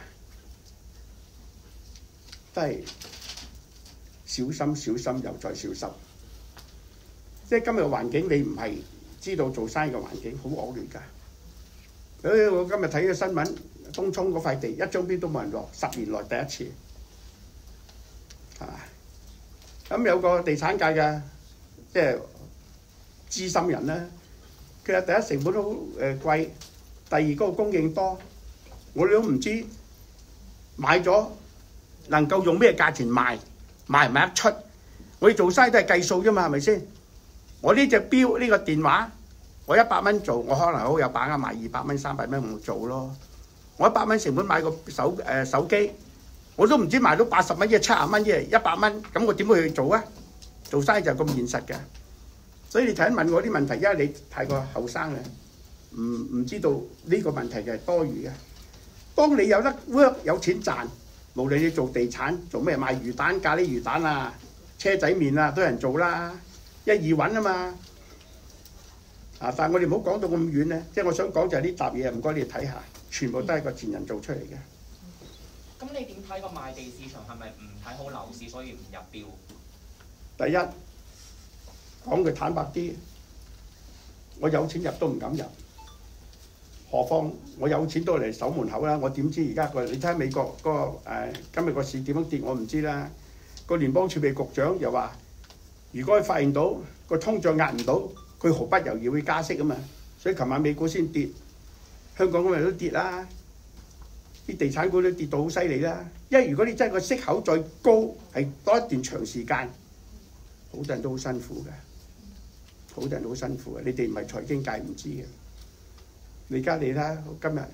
都係。小心小心又再小心，即係今日嘅環境，你唔係知道做生意嘅環境好惡劣㗎。誒，我今日睇嘅新聞，東涌嗰塊地一張邊都冇人落，十年來第一次，係嘛？咁有個地產界嘅即係資深人咧，佢話第一成本都誒貴，第二嗰個供應多，我哋都唔知買咗能夠用咩價錢賣。賣唔賣得出？我哋做生意都係計數啫嘛，係咪先？我呢隻錶呢個電話，我一百蚊做，我可能好有把握賣二百蚊、三百蚊唔做咯。我一百蚊成本買個手誒、呃、手機，我都唔知賣到八十蚊、一七十蚊、一一百蚊，咁我點會去做啊？做生意就係咁現實嘅。所以你睇問我啲問題，因為你太過後生啦，唔唔知道呢個問題就係多餘嘅。當你有得 work 有錢賺。無論你做地產做咩賣魚蛋、咖喱魚蛋啊、車仔麵啊，都有人做啦，一易揾啊嘛。啊！但係我哋唔好講到咁遠咧，即係我想講就係呢沓嘢，唔該你睇下，全部都係個前人做出嚟嘅。 咁你點睇個賣地市場係咪唔睇好樓市，所以唔入標？ 第一講句坦白啲，我有錢入都唔敢入。何況我有錢都嚟守門口啦！我點知而家個你睇下美國嗰、那個誒、呃、今日個市點樣跌，我唔知啦。個聯邦儲備局長又話，如果佢發現到個通脹壓唔到，佢毫不猶豫會加息啊嘛。所以琴晚美股先跌， 香港今日都跌啦，啲地產股都跌到好犀利啦。因為如果你真係個息口再高，係多一段長時間，好多人都好辛苦嘅，好多人都好辛苦嘅。你哋唔係財經界唔知嘅。你而家你睇今日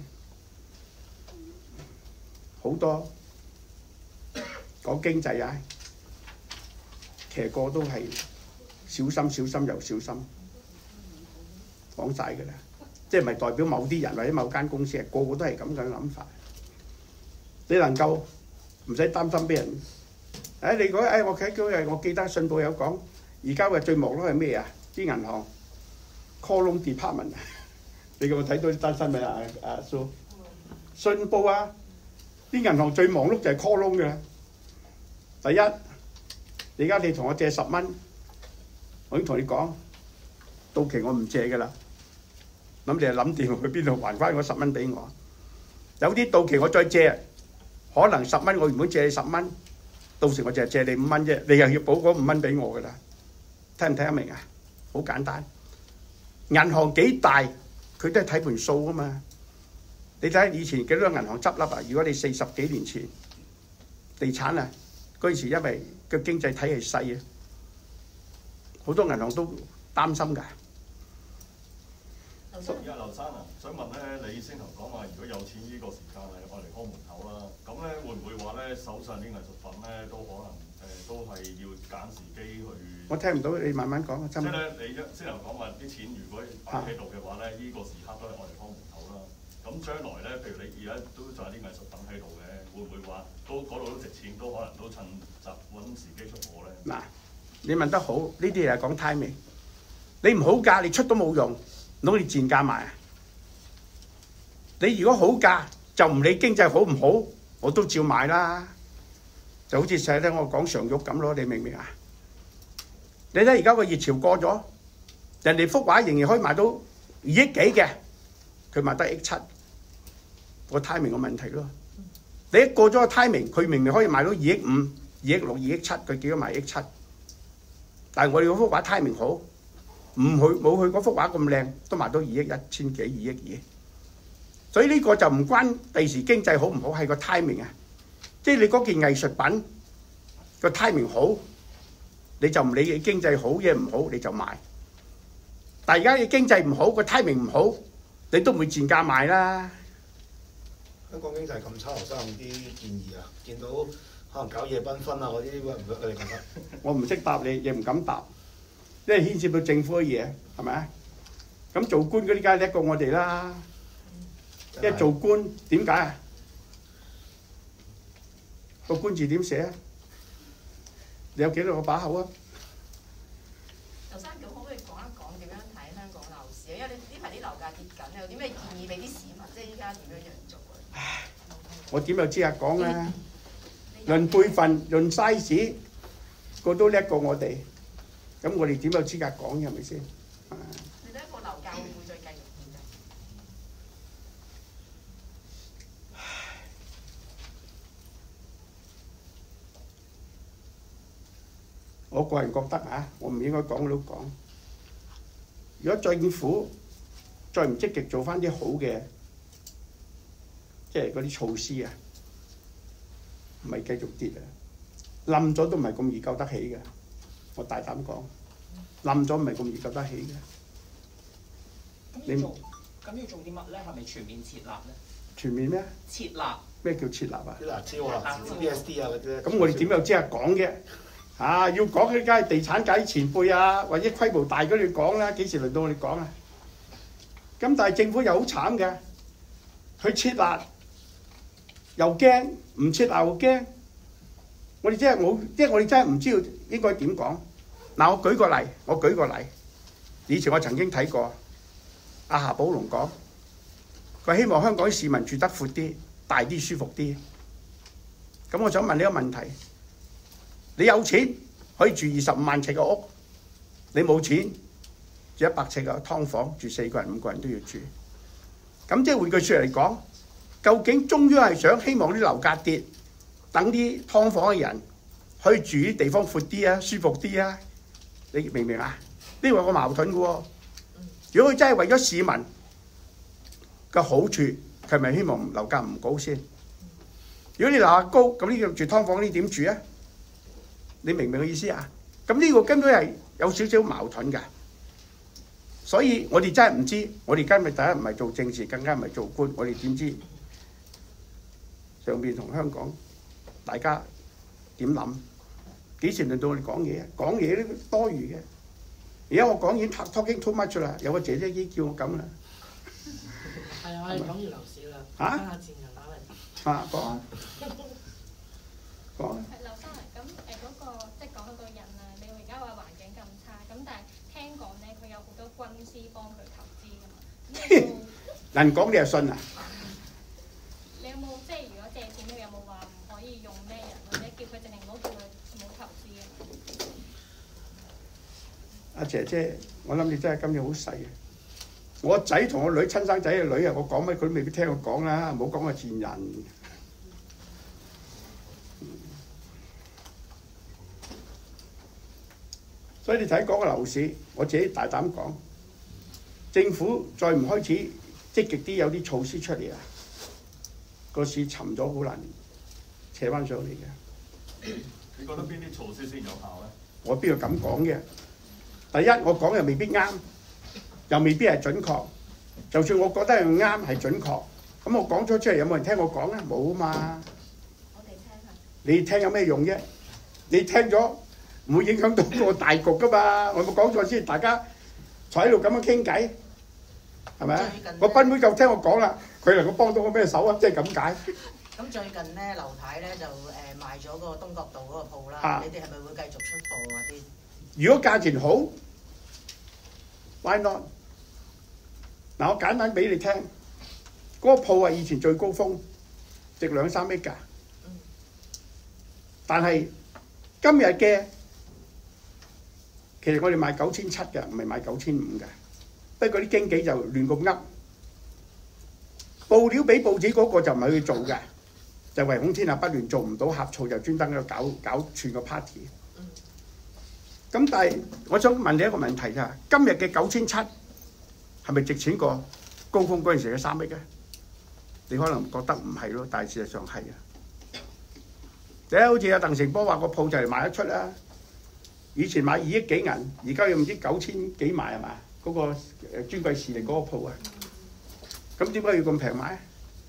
好多講經濟啊，其實個都係小心小心又小心，講晒㗎啦。即係唔係代表某啲人或者某間公司，係個個都係咁嘅諗法。你能夠唔使擔心俾人？誒你講誒我睇嗰日我記得信報有講，而家嘅最忙碌係咩啊？啲銀行 call loan department 啊！你有冇睇到啲單新聞啊？阿蘇信報啊！啲銀行最忙碌就係 call loan 嘅。第一，而家你同我借十蚊，我已經同你講，到期我唔借㗎啦。咁你就諗掂去邊度還翻嗰十蚊俾我？有啲到期我再借，可能十蚊我原本借你十蚊，到時我就係借你五蚊啫，你又要補嗰五蚊俾我㗎啦。聽唔聽得明啊？好簡單。銀行幾大，佢都係睇盤數啊嘛。你睇下以前幾多銀行執笠啊？如果你四十幾年前地產啊，嗰陣時因為個經濟體系細啊，好多銀行都擔心㗎。 而家劉生啊，想問咧，你先頭講話，如果有錢呢個時間係愛嚟開門口啦，咁咧會唔會話咧手上啲藝術品咧都可能誒、呃、都係要揀時機去？ 我聽唔到，你慢慢講。 即係咧，你先頭講話啲錢如果擺喺度嘅話咧，呢、呢個時刻都係愛嚟開門口啦。咁將來咧，譬如你而家都仲有啲藝術品喺度嘅，會唔會話都嗰度都值錢，都可能都趁集揾時機出貨咧？ 嗱，你問得好，呢啲係講 timing。你唔好價，你出都冇用。攞你賤價賣啊！你如果好價就唔理經濟好唔好，我都照買啦。就好似成日聽我講常玉咁咯，你明唔明啊？你睇而家個熱潮過咗，人哋幅畫仍然可以賣到二億幾嘅，佢賣得億七，個 timing 個問題咯。你一過咗個 timing，佢明明可以賣到二億五、二億六、二億七，佢幾多賣億七？但係我哋嗰幅畫 timing 好。唔去冇佢嗰幅畫咁靚，都賣到二億一千幾、二億二。所以呢個就唔關第時經濟好唔好，係個 timing 啊！即係你嗰件藝術品個 timing 好，你就唔理經濟好嘢唔好，你就賣。但係而家你經濟唔好，個 timing 唔好，你都唔會賤價賣啦。 香港經濟咁差，劉生有啲建議啊？見到可能搞夜繽紛啊嗰啲，會唔會你覺得？ 我唔識答你，亦唔敢答。因為牽涉到政府嘅嘢，係咪啊？咁做官嗰啲梗係叻過我哋啦。因為做官點解啊？個官字點寫啊？你有幾多個把口啊？ 劉生，咁可唔可以講一講點樣睇香港樓市啊？因為你呢排啲樓價跌緊，有啲咩建議俾啲市民？即係依家點樣樣做啊？ 唉，我點有資格講啊？論輩份、論 size，個都叻過我哋。咁我哋點有資格講嘅係咪先？ 你睇個樓價會唔會再繼續跌啊？ 我個人覺得啊，我唔應該講都講。如果政府再唔積極做翻啲好嘅，即係嗰啲措施啊，咪繼續跌啊！冧咗都唔係咁易救得起嘅。我大膽講，冧咗唔係咁易救得起嘅。 咁要做，咁要做啲乜咧？係咪全面設立咧？ 全面咩？ 設立咩叫設立啊？ 啲辣椒啊、B S D 啊嗰啲。 咁我哋點有資格講嘅？啊，要講嗰啲梗係地產界前輩啊，或者規模大嗰啲講啦。幾時輪到我哋講啊？咁但係政府又好慘嘅，佢設立又驚，唔設立又驚。我哋真係冇，即係我哋真係唔知道應該點講。嗱，我舉個例，我舉個例。以前我曾經睇過阿夏寶龍講，佢希望香港啲市民住得闊啲、大啲、舒服啲。咁我想問你一個問題：你有錢可以住二十五萬尺嘅屋，你冇錢住一百尺嘅劏房，住四個人、五個人都要住。咁即係換句説嚟講，究竟中央係想希望啲樓價跌？等啲劏房嘅人可以住啲地方闊啲啊，舒服啲啊，你明唔明啊？呢個有個矛盾嘅喎。如果佢真係為咗市民嘅好處，佢係咪希望樓價唔高先？如果你樓價高，咁呢個住劏房呢點住啊？你明唔明我意思啊？咁呢個根本係有少少矛盾㗎。所以我哋真係唔知，我哋今日第一唔係做政治，更加唔係做官，我哋點知上邊同香港大家點諗？幾時輪到我哋講嘢啊？講嘢都多餘嘅。而家我講已經 talking too much 啦，有個姐姐已經叫我咁啦。 係啊，我哋講完樓市啦， 嚇？ 聽下前人打嚟。 啊，講啊，講啊。 係劉生啊，咁誒嗰個即係講到個人啊，你而家話環境咁差，咁但係聽講咧，佢有好多軍師幫佢投資㗎嘛。咁你有冇人講你就信啊？ 你有冇即係如果借錢，你有冇話唔可以用咩人，或者叫佢淨係唔好叫佢唔好投資啊？ 阿姐姐，我諗你真係今日好細啊！我仔同我女親生仔嘅女啊，我講乜佢都未必聽我講啦，唔好講個賤人。所以你睇講個樓市，我自己大膽講，政府再唔開始積極啲，有啲措施出嚟啊，個市沉咗好難扯翻上嚟嘅。 你覺得邊啲措施先有效咧？ 我邊度咁講嘅？第一，我講又未必啱，又未必係準確。就算我覺得係啱係準確，咁我講咗出嚟有冇人聽我講啊？冇啊嘛。 我哋聽下。 你聽有咩用啫？你聽咗唔會影響到個大局噶嘛？我冇講錯先，大家坐喺度咁樣傾偈，係咪啊？我賓妹就聽我講啦，佢能夠幫到我咩手啊？即係咁解。 咁最近咧，劉太咧就誒賣咗個東角道嗰個鋪啦， 啊你哋係咪會繼續出貨啊啲？ 如果價錢好 ，why not？嗱，我簡單俾你聽，嗰、那個鋪啊，以前最高峰值兩三億㗎，但係今日嘅其實我哋賣九千七嘅，唔係賣九千五嘅。不過啲經紀就亂咁噏，報料俾報紙嗰個就唔係去做嘅，就唯恐天下不亂，做唔到呷醋就專登喺度搞搞串個 party。咁但係我想問你一個問題咋？今日嘅九千七係咪值錢過高峰嗰陣時嘅三億咧？你可能覺得唔係咯，但係事實上係啊。你好似阿鄧成波話個鋪就嚟賣得出啦，以前買二億幾銀，而家要唔知九千幾賣係嘛？嗰、那個誒尊貴士力嗰個鋪啊，咁點解要咁平買？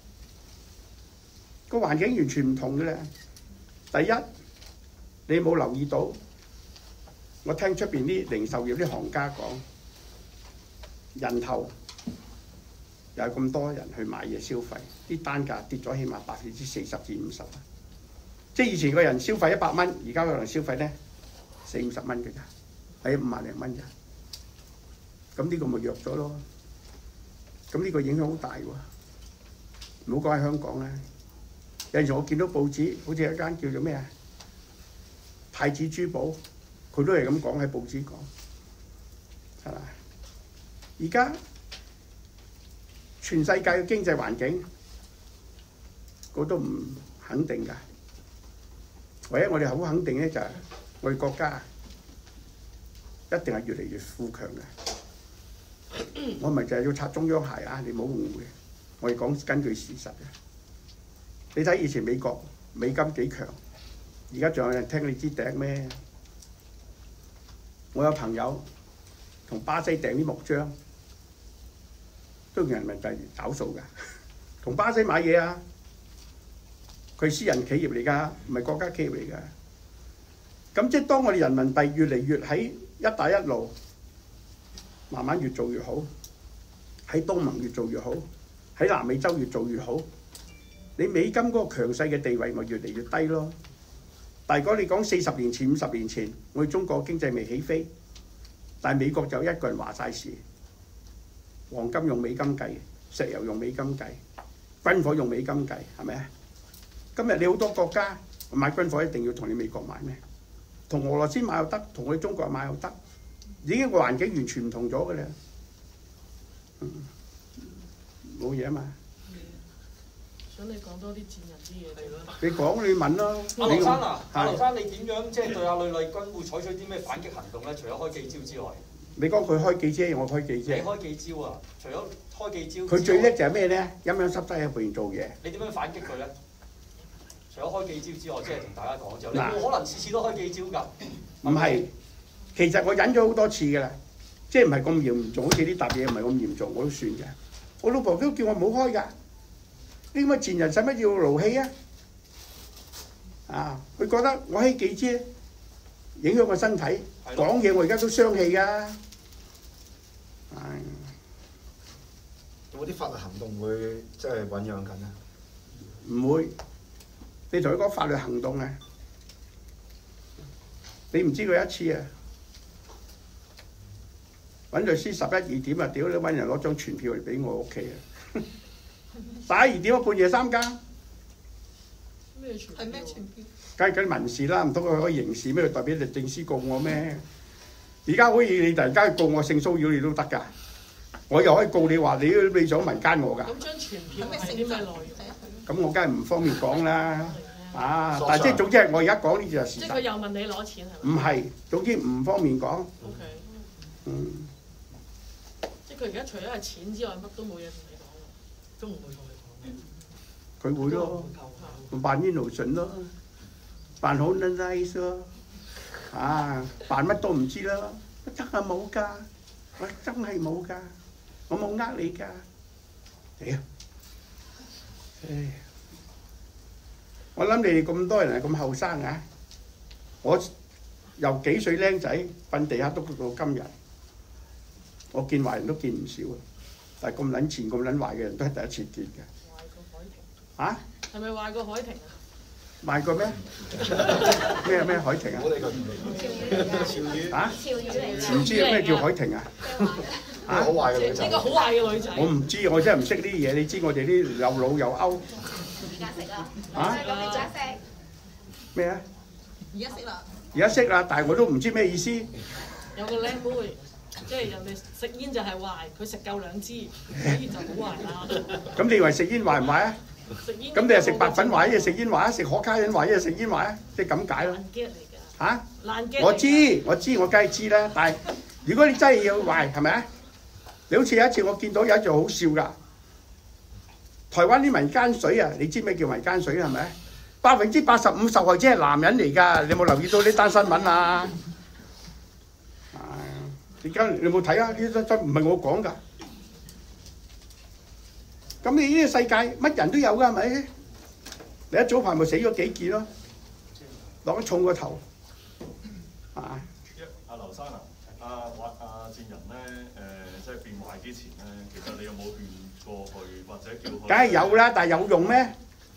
個環境完全唔同嘅咧。第一，你冇留意到？我聽出邊啲零售業啲行家講，人頭又有咁多人去買嘢消費，啲單價跌咗起碼百分之四十至五十。即係以前個人消費一百蚊，而家可能消費咧四五十蚊嘅咋，係五萬零蚊咋。咁呢個咪弱咗咯？咁呢個影響好大喎。唔好講喺香港啦，有陣時我見到報紙，好似一間叫做咩啊太子珠寶。佢都係咁講喺報紙講，係嘛？而家全世界嘅經濟環境，我都唔肯定㗎。唯一我哋好肯定咧，就係我哋國家一定係越嚟越富強嘅。我唔係就係要擦中央鞋啊！你唔好誤會，我哋講根據事實嘅。你睇以前美國美金幾強，而家仲有人聽你支笛咩？我有朋友同巴西訂啲木漿，都用人民幣找數㗎。同巴西買嘢啊，佢私人企業嚟㗎，唔係國家企業嚟㗎。咁即係當我哋人民幣越嚟越喺一帶一路慢慢越做越好，喺東盟越做越好，喺南美洲越做越好，你美金嗰個強勢嘅地位咪越嚟越低咯。但係如果你講四十年前、五十年前，我哋中國經濟未起飛，但係美國就一個人話晒事，黃金用美金計，石油用美金計，軍火用美金計，係咪啊？今日你好多國家買軍火一定要同你美國買咩？同俄羅斯買又得，同我哋中國買又得，已經個環境完全唔同咗嘅啦。冇嘢啊嘛。 想你講多啲賤人啲嘢嚟咯。 你講你問咯。 阿劉生啊，阿劉生你點樣即係對阿呂麗君會採取啲咩反擊行動咧？除咗開記招之外， 你講佢開幾招，我開幾你招。 開幾招啊？除咗開幾招， 佢最叻就係咩咧？陰陰濕濕喺入邊做嘢。 你點樣反擊佢咧？除咗開幾招之外，即係同大家講之後，你嗱冇可能次次都開幾招㗎。 唔係，其實我忍咗好多次㗎啦，即係唔係咁嚴重，好似呢沓嘢唔係咁嚴重，我都算嘅。我老婆都叫我唔好開㗎，呢咁嘅賤人使乜要勞氣啊？啊，佢覺得我開幾招影響我身體，講嘢我而家都傷氣㗎。唉， 有冇啲法律行動會即係醖釀緊啊？ 唔會，你同佢講法律行動啊！你唔知佢一次啊，揾律師十一二點啊，屌你揾人攞張傳票嚟俾我屋企啊！十一二點啊，半夜三更， 咩傳係咩傳票？ 梗係緊民事啦，唔通佢可以刑事咩？代表律政司告我咩？而家可以你突然間告我性騷擾你都得㗎，我又可以告你話你你想民奸我㗎。 咁張傳票係啲咩內容？ 咁我梗係唔方便講啦。啊！但係即係總之係我而家講呢就係事實。 即係佢又問你攞錢係咪？ 唔係，總之唔方便講。 O K。 嗯。 即係佢而家除咗係錢之外，乜都冇嘢同你講喎。 都唔會同你講。 佢會咯，扮 innocent 咯，扮好 nice 咯，啊，扮乜都唔知啦，真係冇㗎，我真係冇㗎，我冇呃你㗎，屌！唉。我諗你哋咁多人係咁後生啊！我由幾歲僆仔瞓地下篤到今日，我見壞人都見唔少啊！但係咁撚賤、咁撚壞嘅人都係第一次見嘅。 壞過海婷。 啊？ 係咪壞過海婷啊？ 賣過咩？咩咩海婷啊？ 潮語啊？ 潮語嚟㗎。 唔知咩叫海婷啊？ 啊！好壞嘅女仔。 呢個好壞嘅女仔。 我唔知，我真係唔識呢啲嘢。你知我哋啲又老又歐。 而家識啦。 啊？ 咁你而家識？ 咩啊？ 而家識啦。 而家識啦，但係我都唔知咩意思。 有個靚妹，即係人哋食煙就係壞，佢食夠兩支，所以就好壞啦。 咁你以為食煙壞唔壞啊？ 食煙。 咁你係食白粉壞，一係食煙壞，食可卡因壞，一係食煙壞啊？即係咁解咯。 爛 get 嚟㗎。 嚇？ 爛 get。 我知我知，我梗係知啦。但係如果你真係要壞，係咪啊？你好似有一次我見到有一樣好笑㗎。台灣啲民奸水啊，你知咩叫民奸水係咪？百分之八十五受害者係男人嚟㗎，你有冇留意到呢單新聞啊？而家你有冇睇啊？呢單真唔係我講㗎。咁你呢個世界乜人都有㗎係咪？你一早排咪死咗幾件咯，落得重個頭啊！ 阿劉生啊，阿或阿賤人咧，誒、即係變壞之前咧，其實你有冇勸過佢或者叫佢？ 梗係有啦，但係有用咩？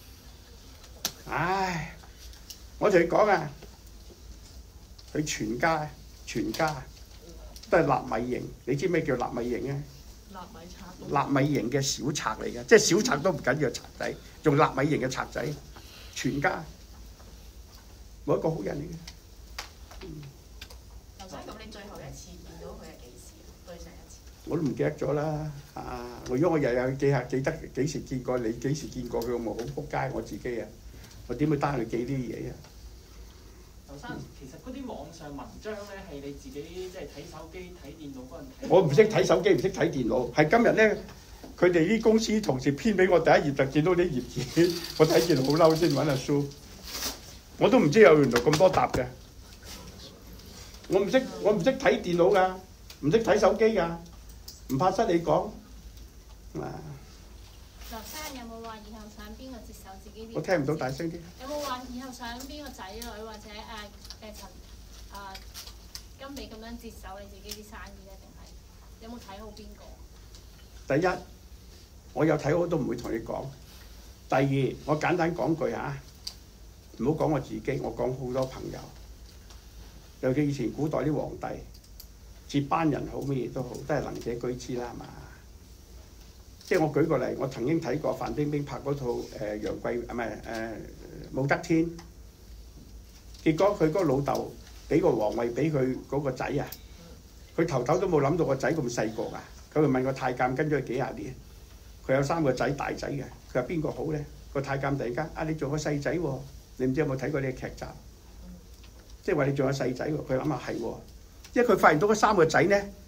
唉，我同你講啊，佢全家全家都係納米營，你知咩叫納米營啊？ 納米賊。 納米營嘅小賊嚟嘅，即係小賊都唔緊要，賊仔，仲納米營嘅賊仔，全家冇一個好人嚟嘅。 劉生，咁你最後一次見到佢係幾時啊？對上一次。 我都唔記得咗啦，啊！如果我日日記下記得幾時見過你，幾時見過佢，我咪好仆街我自己啊！我點會單去記呢啲嘢啊？ 劉生，其實嗰啲網上文章咧係你自己即係睇手機、睇電腦嗰陣睇。 我唔識睇手機，唔識睇電腦，係今日咧，佢哋啲公司同事編俾我第一頁就見到啲頁紙，我睇見好嬲先揾阿蘇。我都唔知有原來咁多沓嘅，我唔識我唔識睇電腦㗎，唔識睇手機㗎，唔怕失你講啊！ 劉生有冇話以後想邊個接手自己啲？ 我聽唔到，大聲啲。 有冇話以後想邊個仔女或者誒誒陳啊金美咁樣接手你自己啲生意咧？定係有冇睇好邊個？ 第一，我有睇好都唔會同你講。第二，我簡單講句嚇，唔好講我自己，我講好多朋友。尤其以前古代啲皇帝接班人好咩嘢都好，都係能者居之啦，係嘛？即係我舉個例，我曾經睇過范冰冰拍嗰套誒、呃、楊貴啊唔係誒武則天，結果佢嗰個老豆俾個皇位俾佢嗰個仔啊，佢頭頭都冇諗到個仔咁細個㗎，佢就問個太監跟咗佢幾廿年，佢有三個仔大仔嘅，佢話邊個好咧？個太監突然間啊，你做個細仔喎，你唔知有冇睇過呢個劇集？即係話你仲有細仔喎，佢諗下係喎，因為佢發現到嗰三個仔咧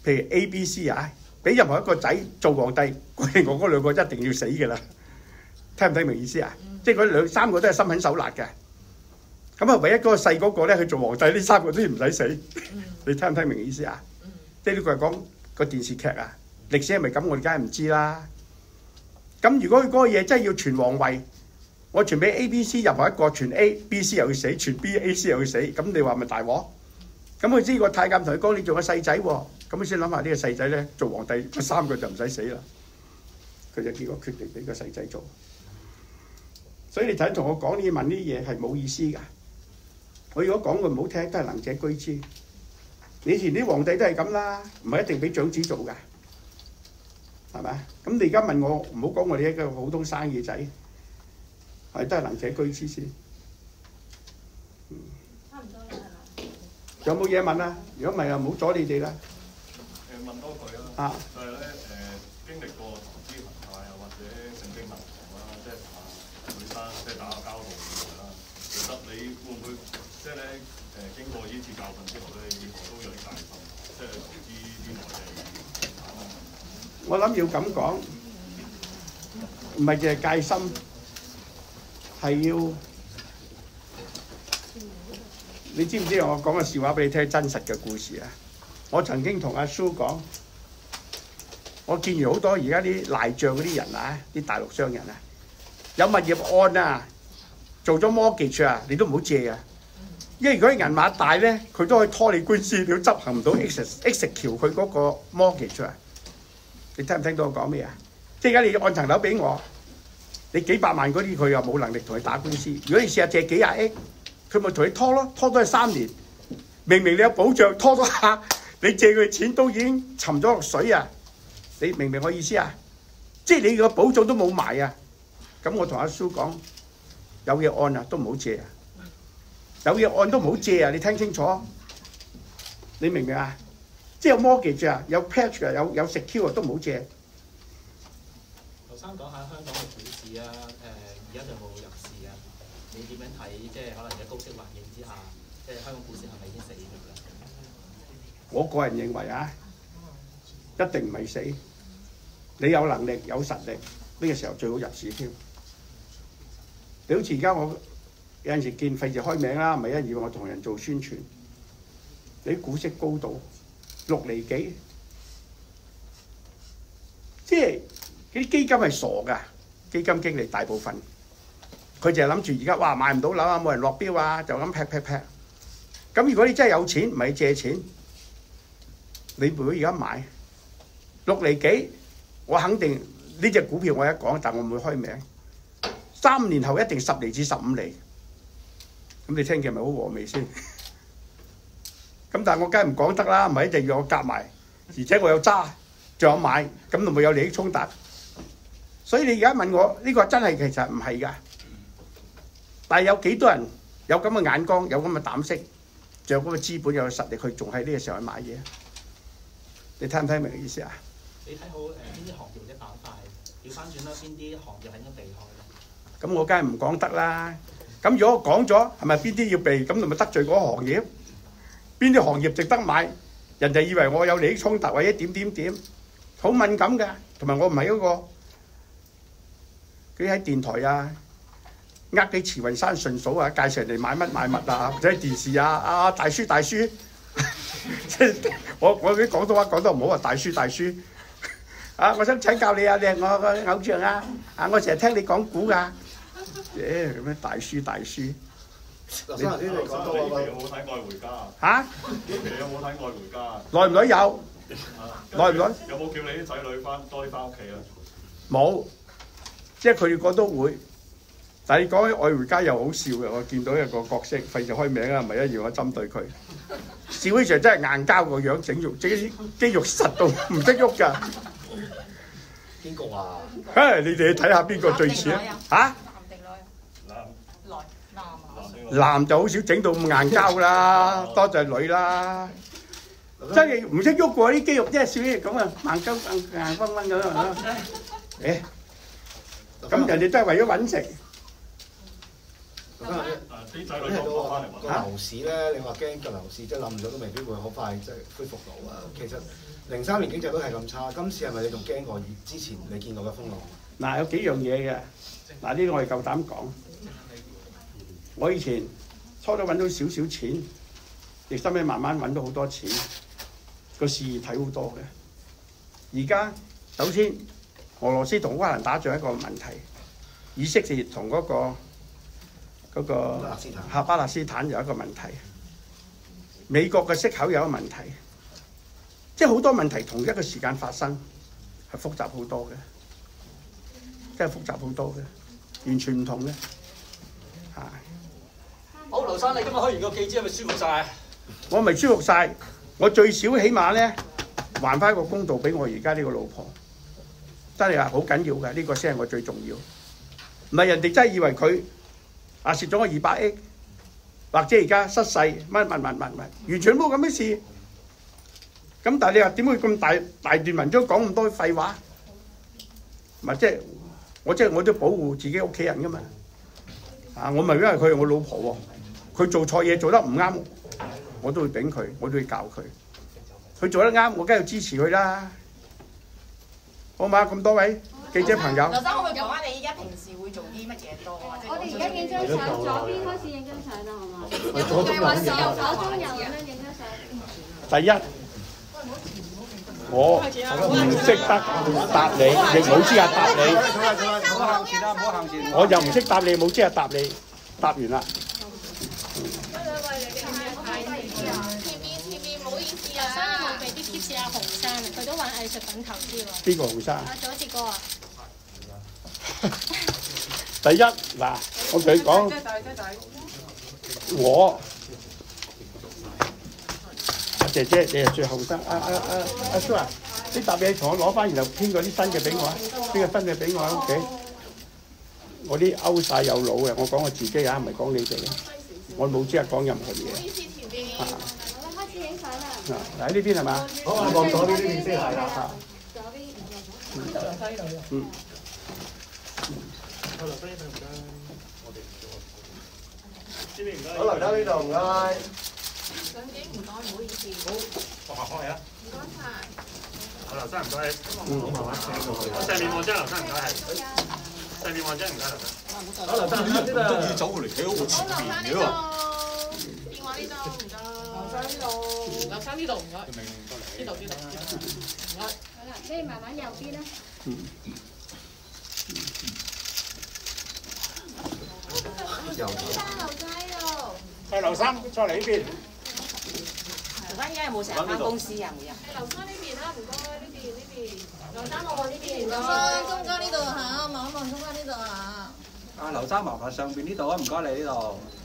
譬如 A、B、C 啊，俾任何一個仔做皇帝，我嗰兩個一定要死㗎啦。聽唔聽明意思啊？嗯、即係嗰兩三個都係心狠手辣嘅。咁啊，唯一嗰個細嗰個咧去做皇帝，呢三個都唔使死。嗯、你聽唔聽明意思啊？嗯、即係呢個係講個電視劇啊，歷史係咪咁？我哋梗係唔知啦。咁如果佢嗰個嘢真係要傳皇位，我傳俾 A、B、C 任何一個傳 A、B、C 又要死，傳 B、A、C 又要死，咁你話咪大鑊？咁佢知個太監同佢講：你做個細仔喎，咁佢先諗下呢個細仔咧做皇帝，嗰三個就唔使死啦。佢就結果決定俾個細仔做。所以你睇同我講，你問呢啲嘢係冇意思㗎。我如果講句唔好聽，都係能者居之。以前啲皇帝都係咁啦，唔係一定俾長子做㗎，係咪？咁你而家問我，唔好講我哋一個普通生意仔，係都係能者居之先。嗯，差唔多啦，係嘛？有冇嘢問啊？如果唔係啊，唔好阻你哋啦。 誒問多句啦， 啊， 就係咧誒經歷過投資行態啊，或者聖經銀行啦，即係同阿許生即係打個交道以來啦，其實你會唔會即係咧誒經過呢次教訓之後咧，以後都有啲戒心，即係投資啲內地產品？ 我諗要咁講，唔係淨係戒心，係要你知唔知我講個笑話俾你聽，真實嘅故事啊！我曾經同阿蘇講，我見完好多而家啲賴帳嗰啲人啊，啲大陸商人啊，有物業案啊，做咗 mortgage 啊，你都唔好借啊！因為如果銀碼大咧，佢都可以拖你官司，你都執行唔到 execute 佢嗰個 mortgage 啊！你聽唔聽到我講咩啊？即係而家你按層樓俾我，你幾百萬嗰啲佢又冇能力同你打官司。如果你試下借幾廿億，佢咪同你拖咯，拖多係三年。明明你有保障，拖多下你借佢錢都已經沉咗落水啊！你明唔明我意思啊？即係你個保障都冇埋啊！咁我同阿蘇講，有嘢按啊都唔好借啊，有嘢按都唔好借啊！你聽清楚，你明唔明啊？即係有 mortgage 啊，有 pledge 啊，有有 secure 都唔好借。 頭先講下香港嘅股市啊，誒而家就冇入市啊，你點樣睇？即係可能喺高息環境之下，即係香港股市係咪已經死咗啦？ 我個人認為啊，一定唔係死。你有能力有實力，呢個時候最好入市添。你好似而家我有陣時見費事開名啦，唔係因為我同人做宣傳，你啲股息高到六厘幾，即係啲基金係傻㗎，基金經理大部分佢就係諗住而家哇買唔到樓啊，冇人落標啊，就咁劈劈劈。咁如果你真係有錢，唔係借錢，你如果而家買六厘幾，我肯定呢隻股票我一講，但我唔會開名。三年後一定十厘至十五厘，咁你聽見係咪好和味先？咁但係我梗係唔講得啦，唔係一定要我夾埋，而且我有揸，仲有買，咁就冇有利益衝突。所以你而家問我呢個真係其實唔係㗎，但係有幾多人有咁嘅眼光，有咁嘅膽識，仲有咁嘅資本，有實力，佢仲喺呢個時候去買嘢？你聽唔聽明嘅意思啊？ 你睇好誒邊啲行業或者板塊？調翻轉啦，邊啲行業係應該避開咧？ 咁我梗係唔講得啦。咁如果我講咗，係咪邊啲要避？咁就咪得罪嗰個行業？邊啲行業值得買？人哋以為我有利益衝突或者點點點，好敏感㗎。同埋我唔係嗰個，佢喺電台啊，呃啲慈雲山順嫂啊，介紹人哋買乜買乜啊，或者電視啊，啊大叔大叔，我我啲廣東話講得唔好啊，大叔大叔，啊我想請教你啊，你係我個偶像啊，啊我成日聽你講股㗎，誒咁樣大叔大叔。 頭先頭先你講到有冇睇《愛回家》啊？ 嚇？ 你有冇睇《愛回家》啊？ 耐唔耐有？耐唔耐？ 有冇叫你啲仔女翻多啲翻屋企啊？冇， 即係佢哋個都會。但係你講起《愛回家》又好笑嘅，我見到一個角色，費事開名啊，唔係一樣我針對佢。笑起上真係硬膠個樣，整肉，整啲肌肉實到唔識喐㗎。 邊個啊？ 誒，你哋睇下邊個最似啊？嚇？ 男定女？男。男。男啊！ 男就好少整到咁硬膠啦，多就係女啦。真係唔識喐過啲肌肉，即係少啲咁啊，硬膠硬硬崩崩咁啊！誒，咁人哋都係為咗揾食。 誒， 啲仔女睇到講翻嚟個樓市咧，你話驚個樓市即係冧咗都未必會好快即係恢復到啊。其實零三年經濟都係咁差，今次係咪你仲驚過以之前你見到嘅風浪？ 嗱，有幾樣嘢嘅。嗱，呢個我哋夠膽講。我以前初初揾到少少錢，亦收尾慢慢揾到好多錢，個視野睇好多嘅。而家首先俄羅斯同烏克蘭打仗一個問題，以色列同嗰、嗰個嗰、嗰個哈巴勒斯坦有一個問題，美國嘅息口有一個問題，即係好多問題同一個時間發生，係複雜好多嘅，真係複雜好多嘅，完全唔同嘅嚇。 好，劉生，你今日開完個記者係咪舒服晒？ 我咪舒服晒，我最少起碼咧還翻一個公道俾我而家呢個老婆，真係啊好緊要嘅，呢、呢個先係我最重要。唔係人哋真係以為佢啊蝕咗我二百億，或者而家失勢乜乜乜乜乜，完全冇咁嘅事。咁但係你話點會咁大大段文章講咁多廢話？唔係即係我即係我都保護自己屋企人噶嘛。啊，我咪因為佢係我老婆喎，佢做錯嘢做得唔啱，我都會頂佢，我都會教佢。佢做得啱，我梗係要支持佢啦。好嘛？咁多位記者朋友， 劉生可唔可以講下你依家平時會做啲乜嘢多啊？ 我哋而家影張相，左邊開始影張相啦，好嘛？有冇計劃手手中有咁樣影張相？ 第一，我唔識得答你，亦冇資格答你。 唔好行前啦，唔好行前。 我又唔識答你，冇資格答你。答完啦。 前面前面唔好意思啊，生你冇俾啲 tips 阿洪生，佢都玩藝術品投資喎。 邊個洪生？ 阿左哲哥啊。 第一嗱，我同你講，我阿姐姐你係最後生，阿阿阿阿叔啊，啲答嘢同我攞翻，然後編嗰啲新嘅俾我啊，編個新嘅俾我喺屋企。我啲勾晒有腦嘅，我講我自己啊，唔係講你哋嘅，我冇資格講任何嘢。 唔好意思，前邊。 好啦，開始影相啦。 嗱喺呢邊係嘛？ 好，我望左邊呢邊先係啦。 左邊。 嗯。 好，劉生呢度唔該，我哋唔做。呢邊唔該。 好，劉生呢度唔該。 相機唔該，唔好意思。 好，我行開啊。 唔該晒。 好，劉生唔該，好慢慢請過去。我上面望張，劉生唔該係。上面望張唔該，劉生。 好，劉生呢度。 唔中意走過嚟企喺我前面嘅喎。 電話呢度唔該。 劉生呢度，劉生呢度唔該。呢度呢度唔該。 好啦，你慢慢右邊啦。 嗯。 劉生，劉生呢度。 係劉生，再嚟呢邊。 劉生依家有冇成日翻公司啊？每日。 劉生呢邊啦，唔該，呢邊呢邊。劉生我呢邊。 劉生中間呢度嚇，望一望中間呢度嚇。 啊，劉生麻煩上邊呢度啊，唔該你呢度。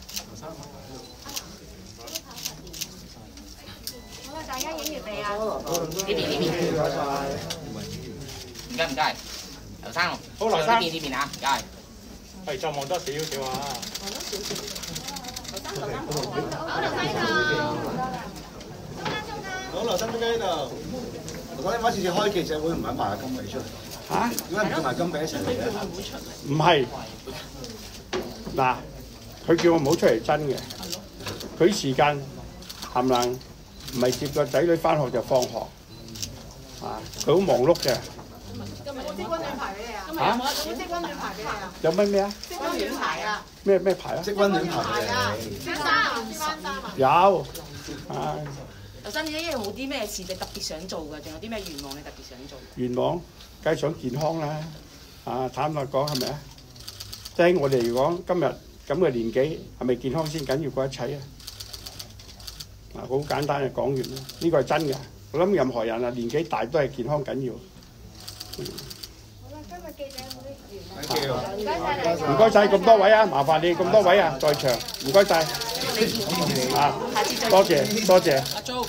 好啦，大家影完未啊？ 呢邊呢邊。 唔該晒。 唔該唔該。劉生。 好，劉生。 呢邊呢邊啊，唔該。 係再望多少少啊！ 望多少少。劉生，劉生。 好，劉生呢度。 好，劉生中間呢度。 我講你翻次次開記者會唔肯賣下金幣出嚟。 嚇？ 點解唔叫埋金幣一齊嚟嘅？ 唔係，嗱，佢叫我唔好出嚟真嘅，佢時間冚唪唥唔係接個仔女翻學就放學，啊，佢好忙碌嘅。 今日有冇職軍盾牌俾你啊？ 嚇？ 有冇職軍盾牌俾你啊？ 有咩咩啊？ 職軍盾牌啊！ 咩咩牌啊？ 職軍盾牌嘅。 先生啊，先生啊。 有，啊。 劉生，你一日有冇啲咩事你特別想做嘅？仲有啲咩願望你特別想做？ 願望梗係想健康啦，啊，坦白講係咪啊？即係我哋嚟講，今日咁嘅年紀係咪健康先緊要過一切啊？啊，好簡單嘅講完啦，呢個係真嘅。我諗任何人啊，年紀大都係健康緊要。嗯、 好啦，今日記者會完啦。 唔該晒唔該晒咁多位啊，麻煩你咁多位啊，在場唔該晒。啊，多謝多謝。 阿 Jo，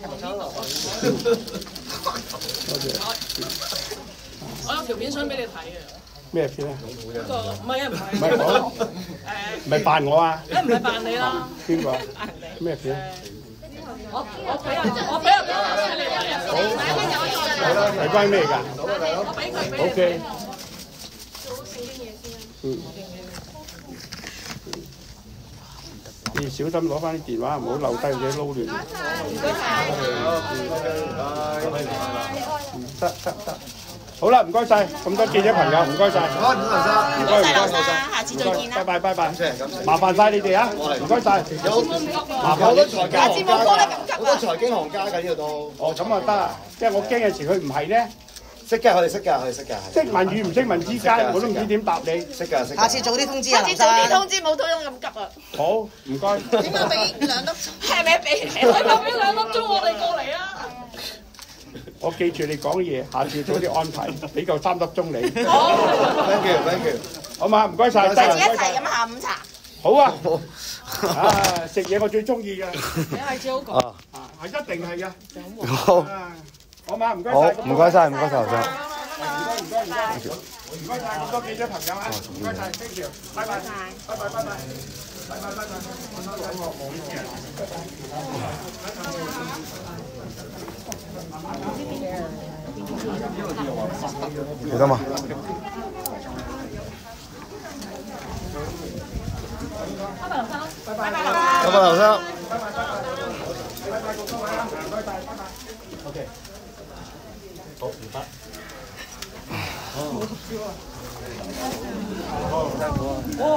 多謝。 我有條片想俾你睇嘅。 咩片啊？ 嗰個唔係啊，唔係。 唔係講。誒。唔係扮我啊？ 誒唔係扮你啦。 邊個？咩片？ 我我俾啊我俾啊俾啊出嚟睇啊！ 係咯，係關咩㗎？ 我俾佢俾你。 O K。 做好正經嘢先啦。 嗯。 你小心攞翻啲電話，唔好漏低佢哋撈亂。 唔該晒。 得得得。好啦，唔該晒，咁多記者朋友，唔該晒。 唔該，劉生， 唔該唔該， 下次再見啦。 拜拜拜拜，麻煩晒你哋啊，唔該晒。 有麻煩好多財經下次冇講得咁急啊！ 好多財經行家㗎呢度都。 哦，咁啊得啊，即係我驚有時佢唔係咧。 識㗎，佢哋識㗎，佢哋識㗎。 識文與唔識文之間，我都唔知點答你。 識㗎，識㗎。 下次早啲通知啊， 下次早啲通知，冇推咁急啊！ 好，唔該。 點解俾兩粒鐘？ 係咪俾你？我俾兩粒鐘我哋過嚟啊！ 我記住你講嘢，下次早啲安排，俾夠三粒鐘你。 好 ，thank you，thank you。 好嘛，唔該晒。 下次一齊飲下午茶。 好啊。啊，食嘢我最中意嘅。 你下次好講。 啊，係一定係嘅。 好。 好嘛，唔該好， 晒。 唔該晒，唔該晒，劉生。 唔該唔該唔該，唔該晒咁多記者朋友啊，唔該晒 ，thank you，拜拜，拜拜拜拜，拜拜拜拜，我多兩個冇呢啲人。 記得嘛？ 拜拜，劉生。拜拜，劉生。 拜拜，劉生。 拜拜拜拜，拜拜各位啊，唔該晒，拜拜。OK。好，唔得。好合照啊！好辛苦啊！哇！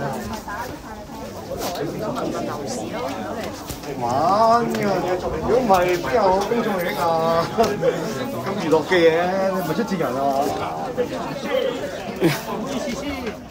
想問問樓市咯， 玩㗎，如果唔係邊有公眾利益啊？咁娛樂嘅嘢，你咪出賤人啊！